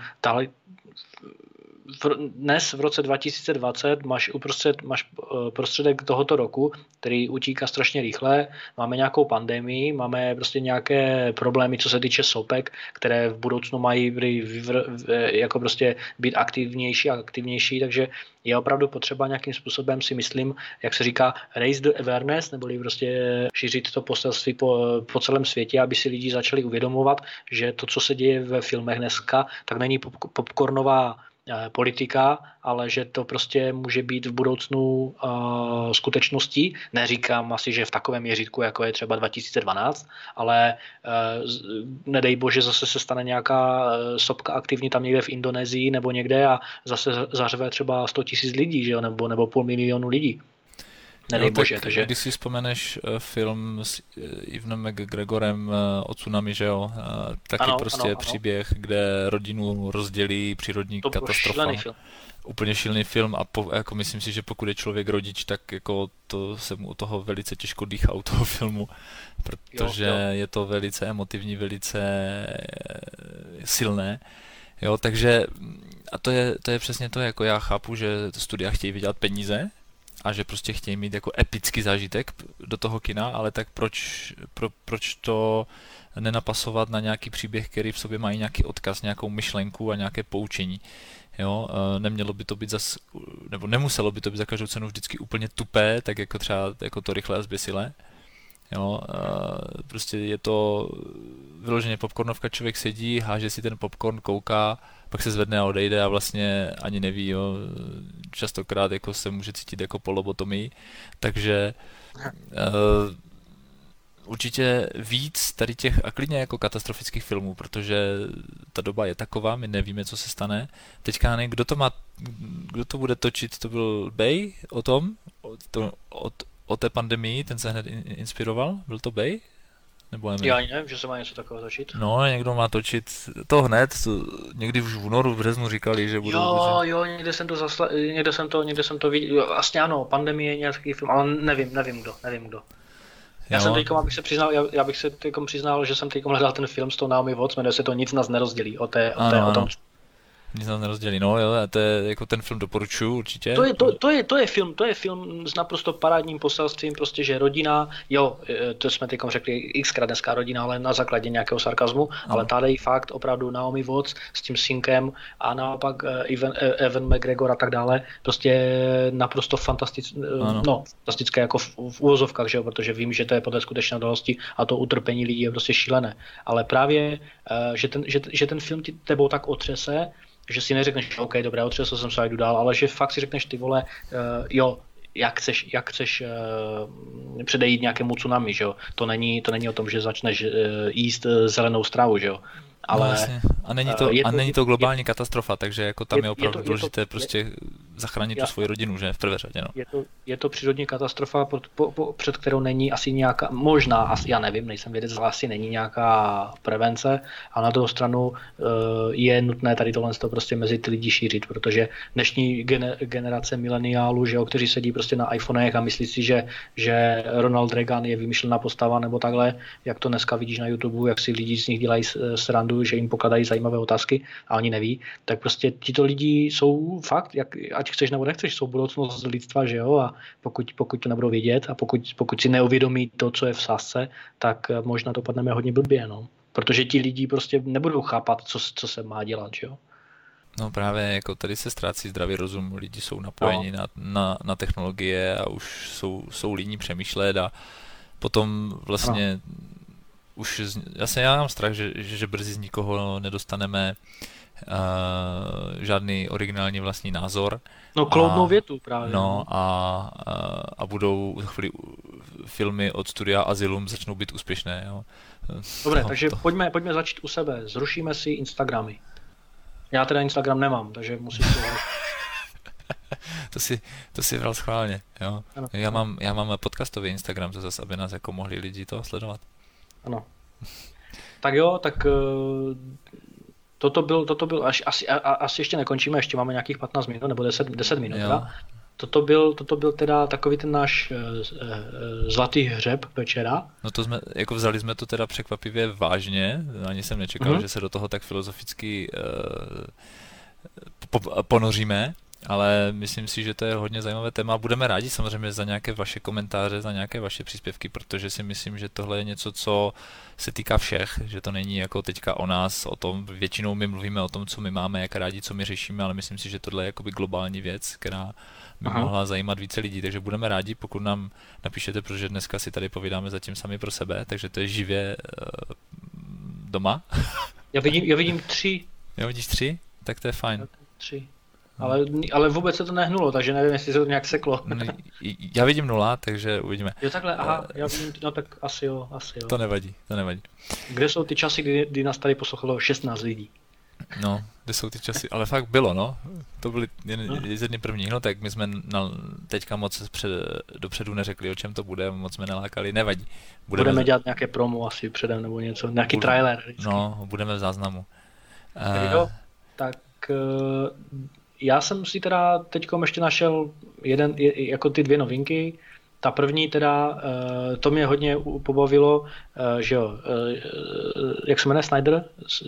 dnes v roce 2020 máš prostředek tohoto roku, který utíká strašně rychle, máme nějakou pandemii, máme prostě nějaké problémy, co se týče sopek, které v budoucnu mají jako prostě být aktivnější a aktivnější, takže je opravdu potřeba nějakým způsobem, si myslím, jak se říká, raise the awareness, neboli prostě šířit to poselství po celém světě, aby si lidi začali uvědomovat, že to, co se děje ve filmech dneska, tak není popcornová politika, ale že to prostě může být v budoucnu skutečností. Neříkám asi, že v takovém měřítku, jako je třeba 2012, ale nedej bože, zase se stane nějaká sopka aktivní tam někde v Indonésii nebo někde a zase zařve třeba 100 000 lidí, že jo? Nebo 500 000 lidí. Nedej bože, takže... Když si vzpomeneš film s Evanem McGregorem o tsunami, že jo, taky ano. Příběh, kde rodinu rozdělí přírodní katastrofa. Úplně šílený film a jako myslím si, že pokud je člověk rodič, tak jako to se mu u toho velice těžko dýchá u toho filmu, protože je to velice emotivní, velice silné. Jo, takže a to je přesně to, jako já chápu, že studia chtějí vydělat peníze, a že prostě chtějí mít jako epický zážitek do toho kina, ale tak proč to nenapasovat na nějaký příběh, který v sobě mají nějaký odkaz, nějakou myšlenku a nějaké poučení. Jo, nemělo by to být nebo nemuselo by to být za každou cenu vždycky úplně tupé, tak jako třeba jako to rychlé a zběsilé. Jo, prostě je to vyloženě popcornovka, člověk sedí, háže si ten popcorn, kouká, pak se zvedne a odejde a vlastně ani neví, jo. Častokrát jako se může cítit jako po lobotomii, takže určitě víc tady těch a klidně jako katastrofických filmů, protože ta doba je taková, my nevíme, co se stane. Teďka nevím, kdo to bude točit, to byl Bay o tom, o té pandemii, ten se hned inspiroval, byl to Bay? Nebo já ani nevím, že se má něco takového točit. No, někdo má točit to hned, někdy už v únoru, v březnu říkali, že budou... Jo, někde jsem to viděl, vlastně ano, pandemie je nějaký film, ale nevím kdo. Já bych se přiznal, že jsem teďkom hledal ten film s tou Naomi Watts, jmenuje se to Nic nás nerozdělí, o tom. Nic nás nerozdělí, no jo, to je jako ten film doporučuju určitě. To je film s naprosto parádním poselstvím, prostě, že rodina, to jsme teďkom řekli xkrát dneska rodina, ale na základě nějakého sarkazmu, ale tady fakt opravdu Naomi Watts s tím synkem a naopak Evan McGregor a tak dále, prostě naprosto fantastické jako v úvozovkách, že jo, protože vím, že to je podle skutečné události a to utrpení lidí je prostě šílené, ale právě, že ten film tebou tak otřese, že si neřekneš, OK, dobré, otřesl jsem se a jdu dál, ale že fakt si řekneš, ty vole, jak chceš předejít nějakému tsunami, že jo? To není o tom, že začneš jíst zelenou stravu, že jo? Ale a není to globální katastrofa, takže jako tam je opravdu důležité prostě zachránit tu svoji rodinu, že v prvé řadě, no. Je to přírodní katastrofa, před kterou není asi nějaká, možná, já nevím, nejsem vědec, ale asi není nějaká prevence, a na druhou stranu je nutné tady tohle prostě mezi ty lidi šířit, protože dnešní generace mileniálů, že jo, kteří sedí prostě na iPhonech a myslí si, že Ronald Reagan je vymyšlená postava nebo takhle, jak to dneska vidíš na YouTube, jak si lidi z nich dělají srandu, že jim pokladají zajímavé otázky a oni neví, tak prostě tito lidi jsou fakt, ať chceš nebo nechceš, jsou budoucnost lidstva, že jo, a pokud to nebudou vědět a pokud si neuvědomí to, co je v sázce, tak možná dopadneme hodně blbě, no. Protože ti lidi prostě nebudou chápat, co se má dělat, že jo. No právě jako tady se ztrácí zdravý rozum, lidi jsou napojeni na technologie a už jsou líní přemýšlet a potom vlastně já mám strach, že brzy z nikoho nedostaneme žádný originální vlastní názor. No kloudnou větu právě. No a budou za chvíli filmy od studia Asylum začnou být úspěšné. Jo. Dobré, takže pojďme začít u sebe. Zrušíme si Instagramy. Já teda Instagram nemám, takže musím to... To si bral schválně, jo. Ano, Já mám podcastový Instagram, to zase, aby nás jako mohli lidi to sledovat. ano. Tak jo, tak toto byl asi ještě nekončíme, ještě máme nějakých 15 minut, nebo 10 minut. Toto byl teda takový ten náš zlatý hřeb večera. No to jsme, jako vzali jsme to teda překvapivě vážně, ani jsem nečekal, že se do toho tak filozoficky ponoříme, ale myslím si, že to je hodně zajímavé téma. Budeme rádi samozřejmě za nějaké vaše komentáře, za nějaké vaše příspěvky, protože si myslím, že tohle je něco, co se týká všech, že to není jako teďka o nás, o tom, většinou my mluvíme o tom, co my máme, jak rádi, co my řešíme, ale myslím si, že tohle je jakoby globální věc, která by mohla zajímat více lidí, takže budeme rádi, pokud nám napíšete, protože dneska si tady povídáme zatím sami pro sebe, takže to je živě doma. Já vidím 3. Jo, vidíš 3? Tak to je fajn. 3. Ale vůbec se to nehnulo, takže nevím, jestli se to nějak seklo. Já vidím 0, takže uvidíme. Jo takhle, aha, já vidím, no tak asi jo. To nevadí. Kde jsou ty časy, kdy nás tady poslouchalo 16 lidí? No, kde jsou ty časy, ale fakt bylo, no. To byly z jedny prvních, no tak my jsme teďka moc dopředu neřekli, o čem to bude, moc jsme nelákali, nevadí. Budeme dělat nějaké promo asi předem nebo něco, nějaký trailer. Vždycky. No, budeme v záznamu. Tak já jsem si teda teďkom ještě našel jako ty 2 novinky. Ta první teda, to mě hodně pobavilo, že jo, jak se jmenuje Snyder?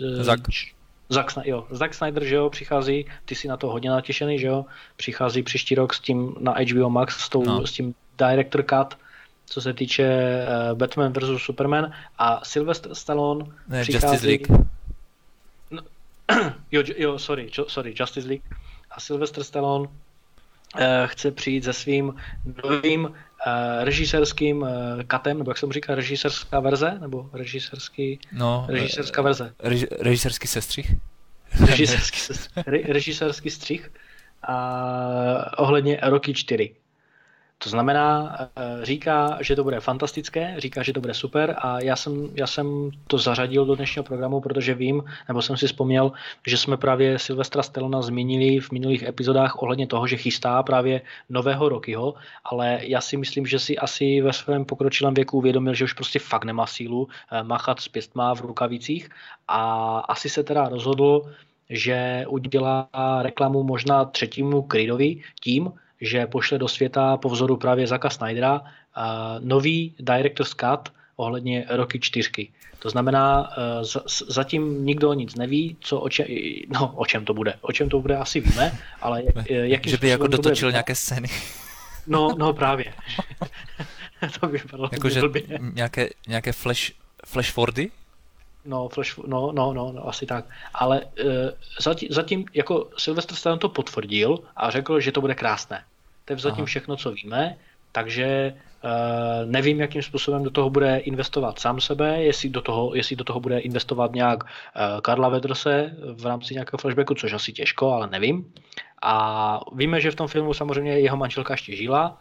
Zack Snyder, že jo, přichází, ty jsi na to hodně natěšený, že jo, přichází příští rok s tím na HBO Max, s tím Director Cut, co se týče Batman vs. Superman, a Sylvester Stallone přichází... Justice League. No, sorry, Justice League. A Sylvester Stallone chce přijít se svým novým režisérským katem, nebo jak se mu říká, režisérská verze, nebo režisérská verze. Režisérský sestřih? Režisérský střih ohledně Rocky 4. To znamená, říká, že to bude fantastické, říká, že to bude super, a já jsem to zařadil do dnešního programu, protože vím, nebo jsem si vzpomněl, že jsme právě Sylvestra Stallona zmínili v minulých epizodách ohledně toho, že chystá právě nového Rockyho, ale já si myslím, že si asi ve svém pokročilém věku uvědomil, že už prostě fakt nemá sílu machat s pěstma v rukavicích, a asi se teda rozhodl, že udělá reklamu možná 3. Creedovi tím, že pošle do světa po vzoru právě Zacka Snydera nový Director's Cut ohledně Rocky 4. To znamená, zatím nikdo nic neví, o čem to bude. O čem to bude asi víme, ale jakým že by jako dotočil nějaké scény. No právě. To by bylo jakože nějaké flashfordy? No, asi tak. Ale zatím jako Sylvester Stallone to potvrdil a řekl, že to bude krásné. To je zatím všechno, co víme, takže nevím, jakým způsobem do toho bude investovat sám sebe, jestli do toho bude investovat nějak Karla Weatherse v rámci nějakého flashbacku, což asi těžko, ale nevím. A víme, že v tom filmu samozřejmě jeho manželka ještě žila.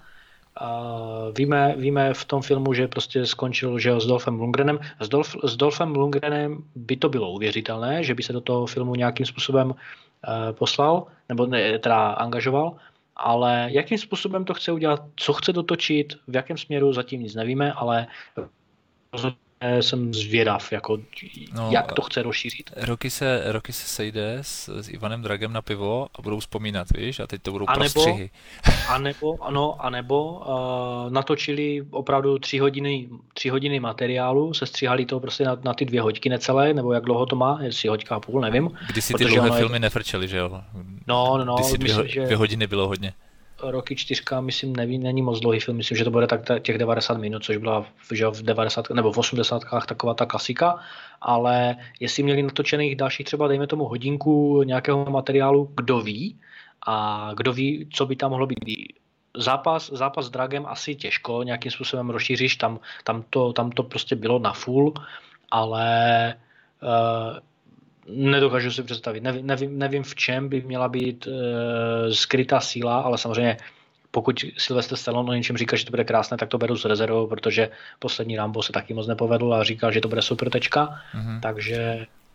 Víme v tom filmu, že prostě skončil, že s Dolphem Lundgrenem. S Dolphem Lundgrenem by to bylo uvěřitelné, že by se do toho filmu nějakým způsobem poslal, nebo teda angažoval, ale jakým způsobem to chce udělat, co chce dotočit, v jakém směru, zatím nic nevíme, ale jsem zvědav, jak to chce rozšířit. Roky se sejde s Ivanem Dragem na pivo a budou vzpomínat, víš, a teď to budou prostřihy. A nebo natočili opravdu 3 hodiny materiálu, sestříhali to prostě na ty 2 hodiny necelé, nebo jak dlouho to má, jestli 1,5 hodiny, nevím. Když si ty dlouhé filmy nefrčeli, že jo? No, Když si 2 hodiny bylo hodně. Roky 4, myslím, není moc dlouhý film, myslím, že to bude tak těch 90 minut, což byla v 90 nebo v 80 taková ta klasika, ale jestli měli natočených dalších třeba, dejme tomu hodinku nějakého materiálu, kdo ví, co by tam mohlo být. Zápas s Dragem asi těžko, nějakým způsobem rozšíříš, tam to prostě bylo na full, ale nedokážu si představit. Nevím, v čem by měla být skrytá síla, ale samozřejmě pokud Sylvester Stallone o něčem říká, že to bude krásné, tak to beru s rezervou, protože poslední Rambo se taky moc nepovedl a říkal, že to bude super tečka. Takže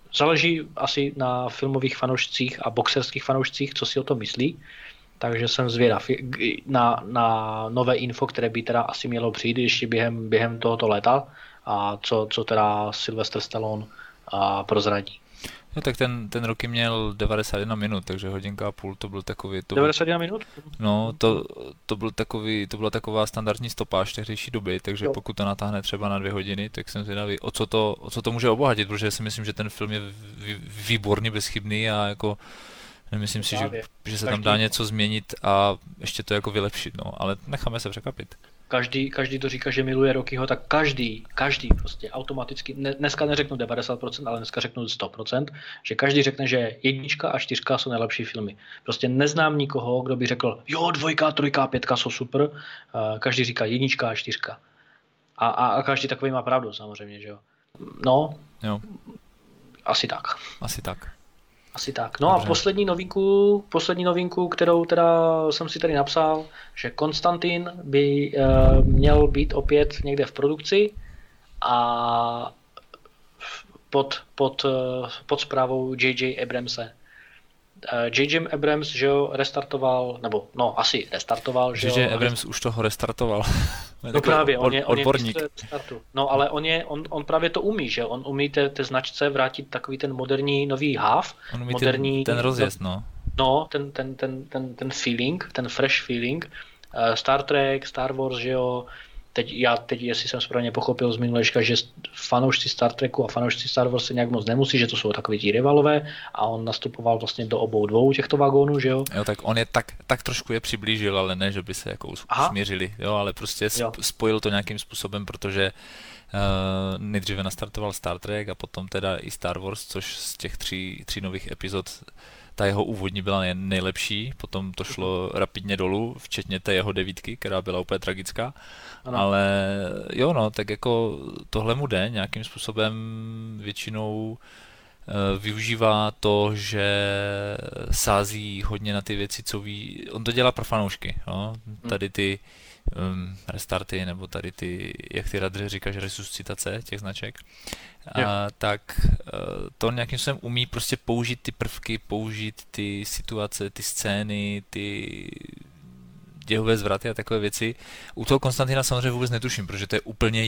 záleží asi na filmových fanoušcích a boxerských fanoušcích, co si o tom myslí. Takže jsem zvědav na nové info, které by teda asi mělo přijít ještě během tohoto léta a co teda Sylvester Stallone prozradí. No tak ten Rocky měl 91 minut, takže hodinka a půl, to byl takový... 91 minut? No, to byla taková standardní stopáž tehdejší doby, takže Jo. pokud to natáhne třeba na 2 hodiny, tak jsem zvědavý, o co to může obohatit, protože si myslím, že ten film je výborný, bezchybný a jako nemyslím si, že se tam dá něco změnit a ještě to jako vylepšit, no, ale necháme se překvapit. Každý to říká, že miluje Rockyho, tak každý prostě automaticky, dneska neřeknu 90%, ale dneska řeknu 100%, že každý řekne, že 1 a 4 jsou nejlepší filmy. Prostě neznám nikoho, kdo by řekl, jo, 2, 3, 5 jsou super, každý říká 1 a 4. A každý takový má pravdu samozřejmě, že jo. No, Jo, asi tak. asi tak. Asi tak. No Dobře. a poslední novinku, kterou teda jsem si tady napsal, že Konstantin by měl být opět někde v produkci a pod správou J.J. Abramse. J.J. Abrams, že jo, restartoval, nebo no asi restartoval, že jo. J.J. Abrams už toho restartoval. No právě, on je odborník. startu. No ale on právě to umí, že on umí té značce vrátit takový ten moderní nový háv. On umí moderní, ten rozjezd, no. No, ten feeling, ten fresh feeling. Star Trek, Star Wars, že jo. Teď, jestli jsem správně pochopil z minulečka, že fanoušci Star Treku a fanoušci Star Wars se nějak moc nemusí, že to jsou takový tí rivalové a on nastupoval vlastně do obou dvou těchto vagónů, že jo. Jo, tak on je tak trošku je přiblížil, ale ne, že by se jako usmířili, jo, ale prostě spojil to nějakým způsobem, protože nejdříve nastartoval Star Trek a potom teda i Star Wars, což z těch tří nových epizod ta jeho úvodní byla nejlepší, potom to šlo rapidně dolů, včetně té jeho 9, která byla úplně tragická, ano. Ale jo no, tak jako tohle mu jde, nějakým způsobem většinou využívá to, že sází hodně na ty věci, co ví, on to dělá pro fanoušky, no? Tady ty restarty, nebo tady ty, jak ty Radře říkáš, resuscitace těch značek, tak to nějakým způsobem umí prostě použít ty prvky, použít ty situace, ty scény, ty děhové zvraty a takové věci. U toho Konstantina samozřejmě vůbec netuším, protože to je úplně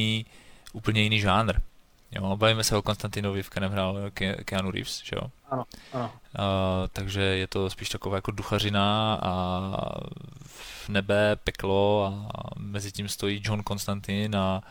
jiný žánr. Jo, bavíme se o Konstantinovi, v kterém hrál Keanu Reeves, že jo? Ano. Takže je to spíš taková jako duchařina a nebe, peklo a mezi tím stojí John Konstantin a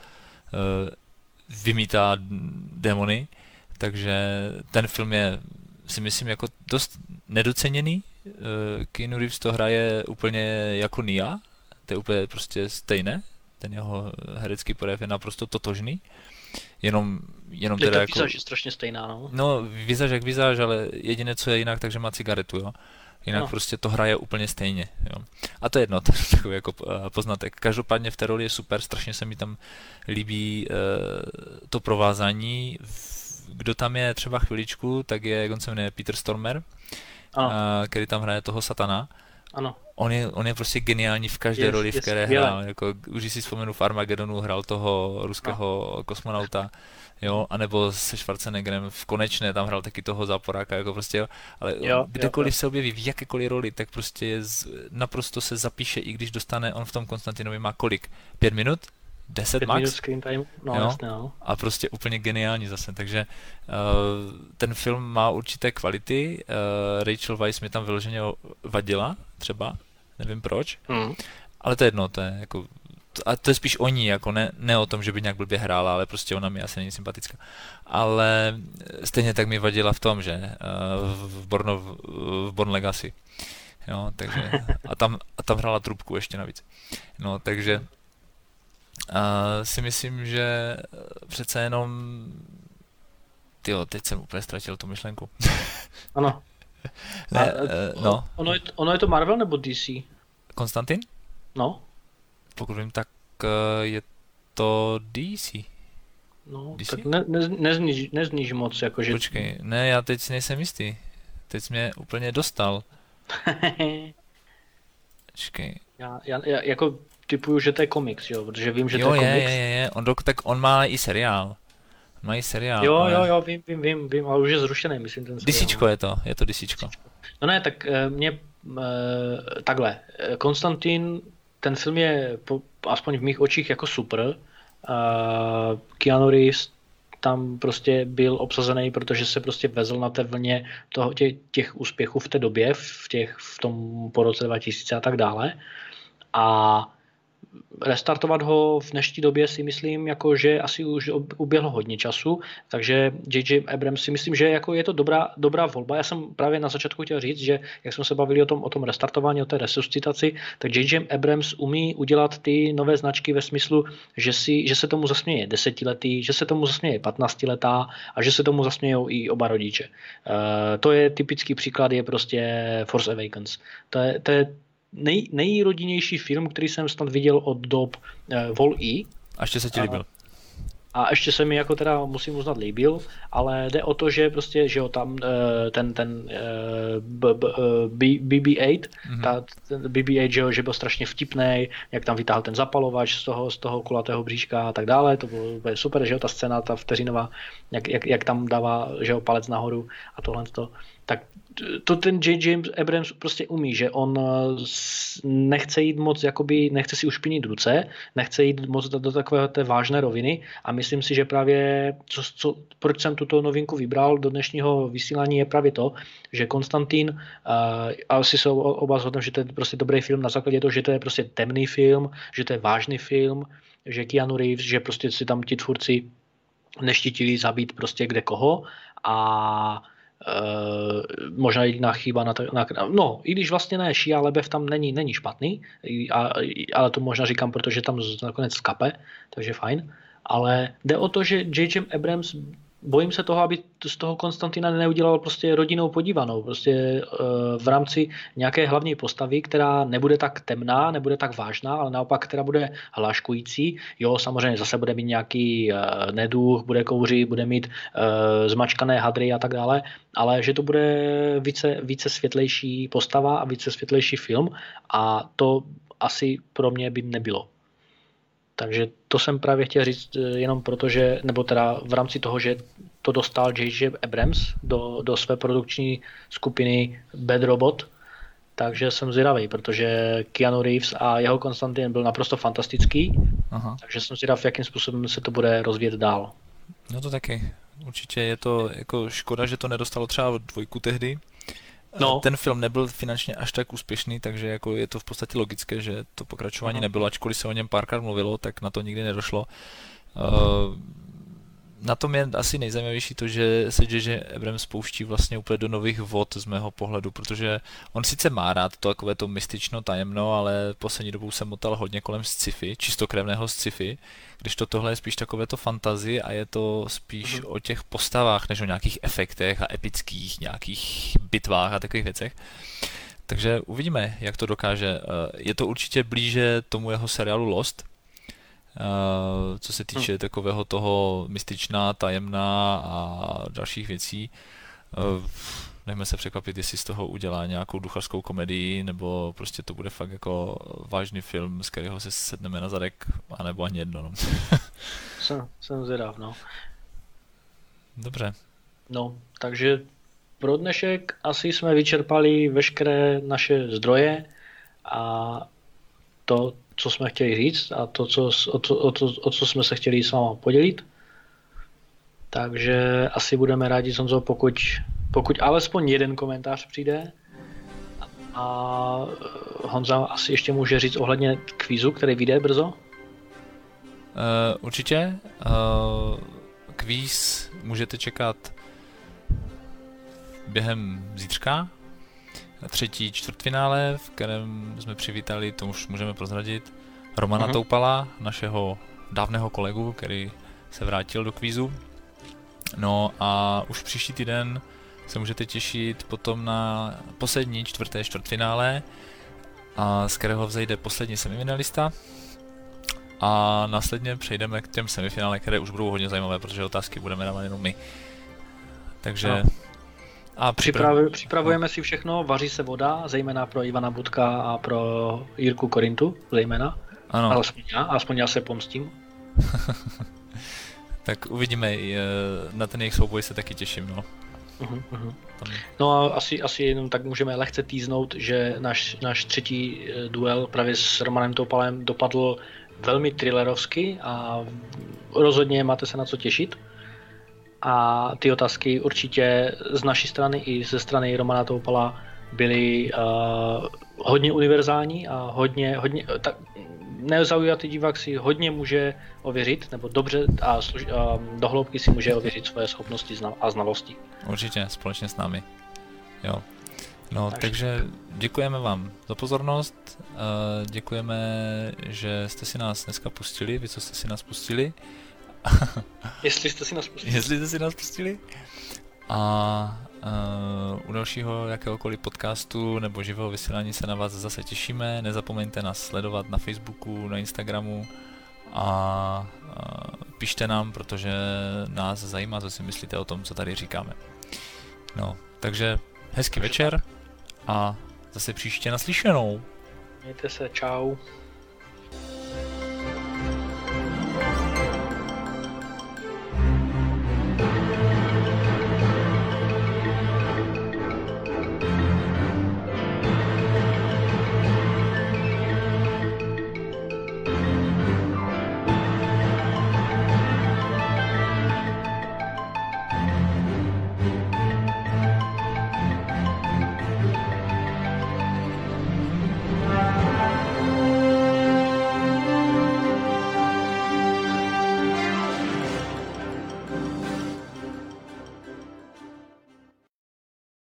vymítá démony, takže ten film je, si myslím, jako dost nedoceněný. Keanu Reeves to hraje úplně jako Nia, to je úplně prostě stejné, ten jeho herecký projev je naprosto totožný. Jenom teda jako... Vizáž je strašně stejná, no. No, vizáž jak vizáž, ale jediné, co je jinak, takže má cigaretu, jo. Jinak prostě to hraje úplně stejně, jo. A to je jedno, to je takový jako poznatek. Každopádně v té roli je super, strašně se mi tam líbí to provázání. Kdo tam je třeba chviličku, tak je, jak on se jmenuje, Peter Stormer, který tam hraje toho satana. Ano. On je prostě geniální v každé roli, v které hrál. Jako, už si vzpomenu, v Armagedonu hrál toho ruského kosmonauta, jo, anebo se Schwarzeneggerem v Konečné tam hrál taky toho záporáka, jako prostě, ale kdekoliv se objeví v jakékoliv roli, tak prostě naprosto se zapíše, i když dostane, on v tom Konstantinovi má kolik? 5 minut? 10 max? 5 minut screen time, no jasně, no. A prostě úplně geniální zase, takže ten film má určité kvality, Rachel Weisz mi tam vyloženě vadila, třeba, nevím proč, ale to je jedno, to je jako, a to je spíš o ní, jako ne o tom, že by nějak blbě hrála, ale prostě ona mi asi není sympatická. Ale stejně tak mi vadila v tom, že v Born Legacy. Jo, takže, a tam hrála trubku ještě navíc. No, takže si myslím, že přece jenom teď jsem úplně ztratil tu myšlenku. Ano. Ne, no. Ono je to Marvel nebo DC? Konstantin? No. Pokud vím, tak je to DC. No, DC? tak nezníž moc, jakože... Počkej, ne, já teď si nejsem jistý. Teď jsi mě úplně dostal. Počkej. Já jako typuju, že to je komiks, jo, protože vím, že jo, to je komiks. Je. Tak on má i seriál. Mají seriál. Jo, vím, ale už je zrušený, myslím, ten seriál. DCčko je to DCčko. No ne, tak takhle. Konstantin, ten film je aspoň v mých očích jako super. Keanu Reeves tam prostě byl obsazený, protože se prostě vezl na té vlně těch úspěchů v té době, v tom po roce 2000 a tak dále. A restartovat ho v dnešní době si myslím, jako, že asi už uběhlo hodně času, takže J.J. Abrams si myslím, že jako je to dobrá volba. Já jsem právě na začátku chtěl říct, že jak jsme se bavili o tom restartování, o té resuscitaci, tak J.J. Abrams umí udělat ty nové značky ve smyslu, že se tomu zasměje 10letý, že se tomu zasměje 15letá a že se tomu zasmějou i oba rodiče. To je typický příklad, je prostě Force Awakens. To je nejrodinnější film, který jsem snad viděl od dob Wall-E. A ještě se ti líbil. A ještě se mi jako teda musím uznat líbil, ale jde o to, že prostě, že jo, tam ten BB-8, ten BB-8, že byl strašně vtipnej, jak tam vytáhl ten zapalovač z toho kulatého bříška a tak dále, to bylo super, že jo, ta scéna, ta vteřinová, jak tam dává, že jo, palec nahoru a tohle to. Tak to ten J.J. Abrams prostě umí, že on nechce jít moc, jakoby, nechce si ušpinit ruce, nechce jít moc do takové té vážné roviny a myslím si, že právě, proč jsem tuto novinku vybral do dnešního vysílání je právě to, že Konstantin, asi se oba shodneme, že to je prostě dobrý film na základě toho, že to je prostě temný film, že to je vážný film, že Keanu Reeves, že prostě si tam ti tvůrci neštítili zabít prostě kde koho a možná jediná chyba no, i když vlastně ne, Shia LaBeouf tam není špatný, ale to možná říkám, protože tam nakonec skape, takže fajn, ale jde o to, že J.J. Abrams, bojím se toho, aby z toho Konstantina neudělal prostě rodinou podívanou, prostě v rámci nějaké hlavní postavy, která nebude tak temná, nebude tak vážná, ale naopak, která bude hláškující. Jo, samozřejmě zase bude mít nějaký neduch, bude kouřit, bude mít zmačkané hadry a tak dále, ale že to bude více světlejší postava a více světlejší film a to asi pro mě by nebylo. Takže to jsem právě chtěl říct jenom proto, že, nebo teda v rámci toho, že to dostal J.J. Abrams do své produkční skupiny Bad Robot, takže jsem zvědavý, protože Keanu Reeves a jeho Konstantin byl naprosto fantastický, takže jsem zvědav, jakým způsobem se to bude rozvíjet dál. No to taky. Určitě je to jako škoda, že to nedostalo třeba 2 tehdy. No. Ten film nebyl finančně až tak úspěšný, takže jako je to v podstatě logické, že to pokračování nebylo, ačkoliv se o něm párkrát mluvilo, tak na to nikdy nedošlo. Na tom je asi nejzajímavější to, že se J.J. Abrams pouští vlastně úplně do nových vod z mého pohledu, protože on sice má rád to takové to mystično, tajemno, ale poslední dobou se motal hodně kolem sci-fi, čistokrevného sci-fi, když tohle je spíš takové to fantasy a je to spíš o těch postavách, než o nějakých efektech a epických nějakých bitvách a takových věcech. Takže uvidíme, jak to dokáže. Je to určitě blíže tomu jeho seriálu Lost, co se týče takového toho mystičná, tajemná a dalších věcí. Nechme se překvapit, jestli z toho udělá nějakou duchařskou komedii, nebo prostě to bude fakt jako vážný film, z kterého se sedneme na zadek, anebo ani jedno. No. Jsem zvědav, no. Dobře. No, takže pro dnešek asi jsme vyčerpali veškeré naše zdroje a to, co jsme chtěli říct a o co jsme se chtěli s váma podělit. Takže asi budeme rádi, Honzo, pokud alespoň jeden komentář přijde. A Honza asi ještě může říct ohledně kvízu, který vyjde brzo? Určitě. Kvíz můžete čekat během zítřka. 3. čtvrtfinále, v kterém jsme přivítali, to už můžeme prozradit, Romana Toupala, našeho dávného kolegu, který se vrátil do kvízu. No a už příští týden se můžete těšit potom na poslední 4. čtvrtfinále, z kterého vzejde poslední semifinalista. A následně přejdeme k těm semifinále, které už budou hodně zajímavé, protože otázky budeme dávat jenom my. Takže... No. A připravujeme si všechno, vaří se voda, zejména pro Ivana Budka a pro Jirku Korintu, zejména. Ano. Alespoň já se pomstím. Tak uvidíme, na ten jejich souboj se taky těším, no. No a asi jenom tak můžeme lehce týznout, že náš třetí duel právě s Romanem Toupalem dopadl velmi thrillerovsky a rozhodně máte se na co těšit. A ty otázky určitě z naší strany i ze strany Romana Toupala byly hodně univerzální a hodně tak, nezaujatý divák si hodně může ověřit, nebo dobře a do hloubky si může ověřit svoje schopnosti a znalosti. Určitě, společně s námi. Jo. No, takže děkujeme vám za pozornost, děkujeme, že jste si nás dneska pustili, vy co jste si nás pustili. Jestli jste si nás pustili. A u dalšího jakéhokoliv podcastu nebo živého vysílání se na vás zase těšíme. Nezapomeňte nás sledovat na Facebooku, na Instagramu a pište nám, protože nás zajímá, co si myslíte o tom, co tady říkáme. No, takže hezký večer a zase příště naslyšenou. Mějte se, čau.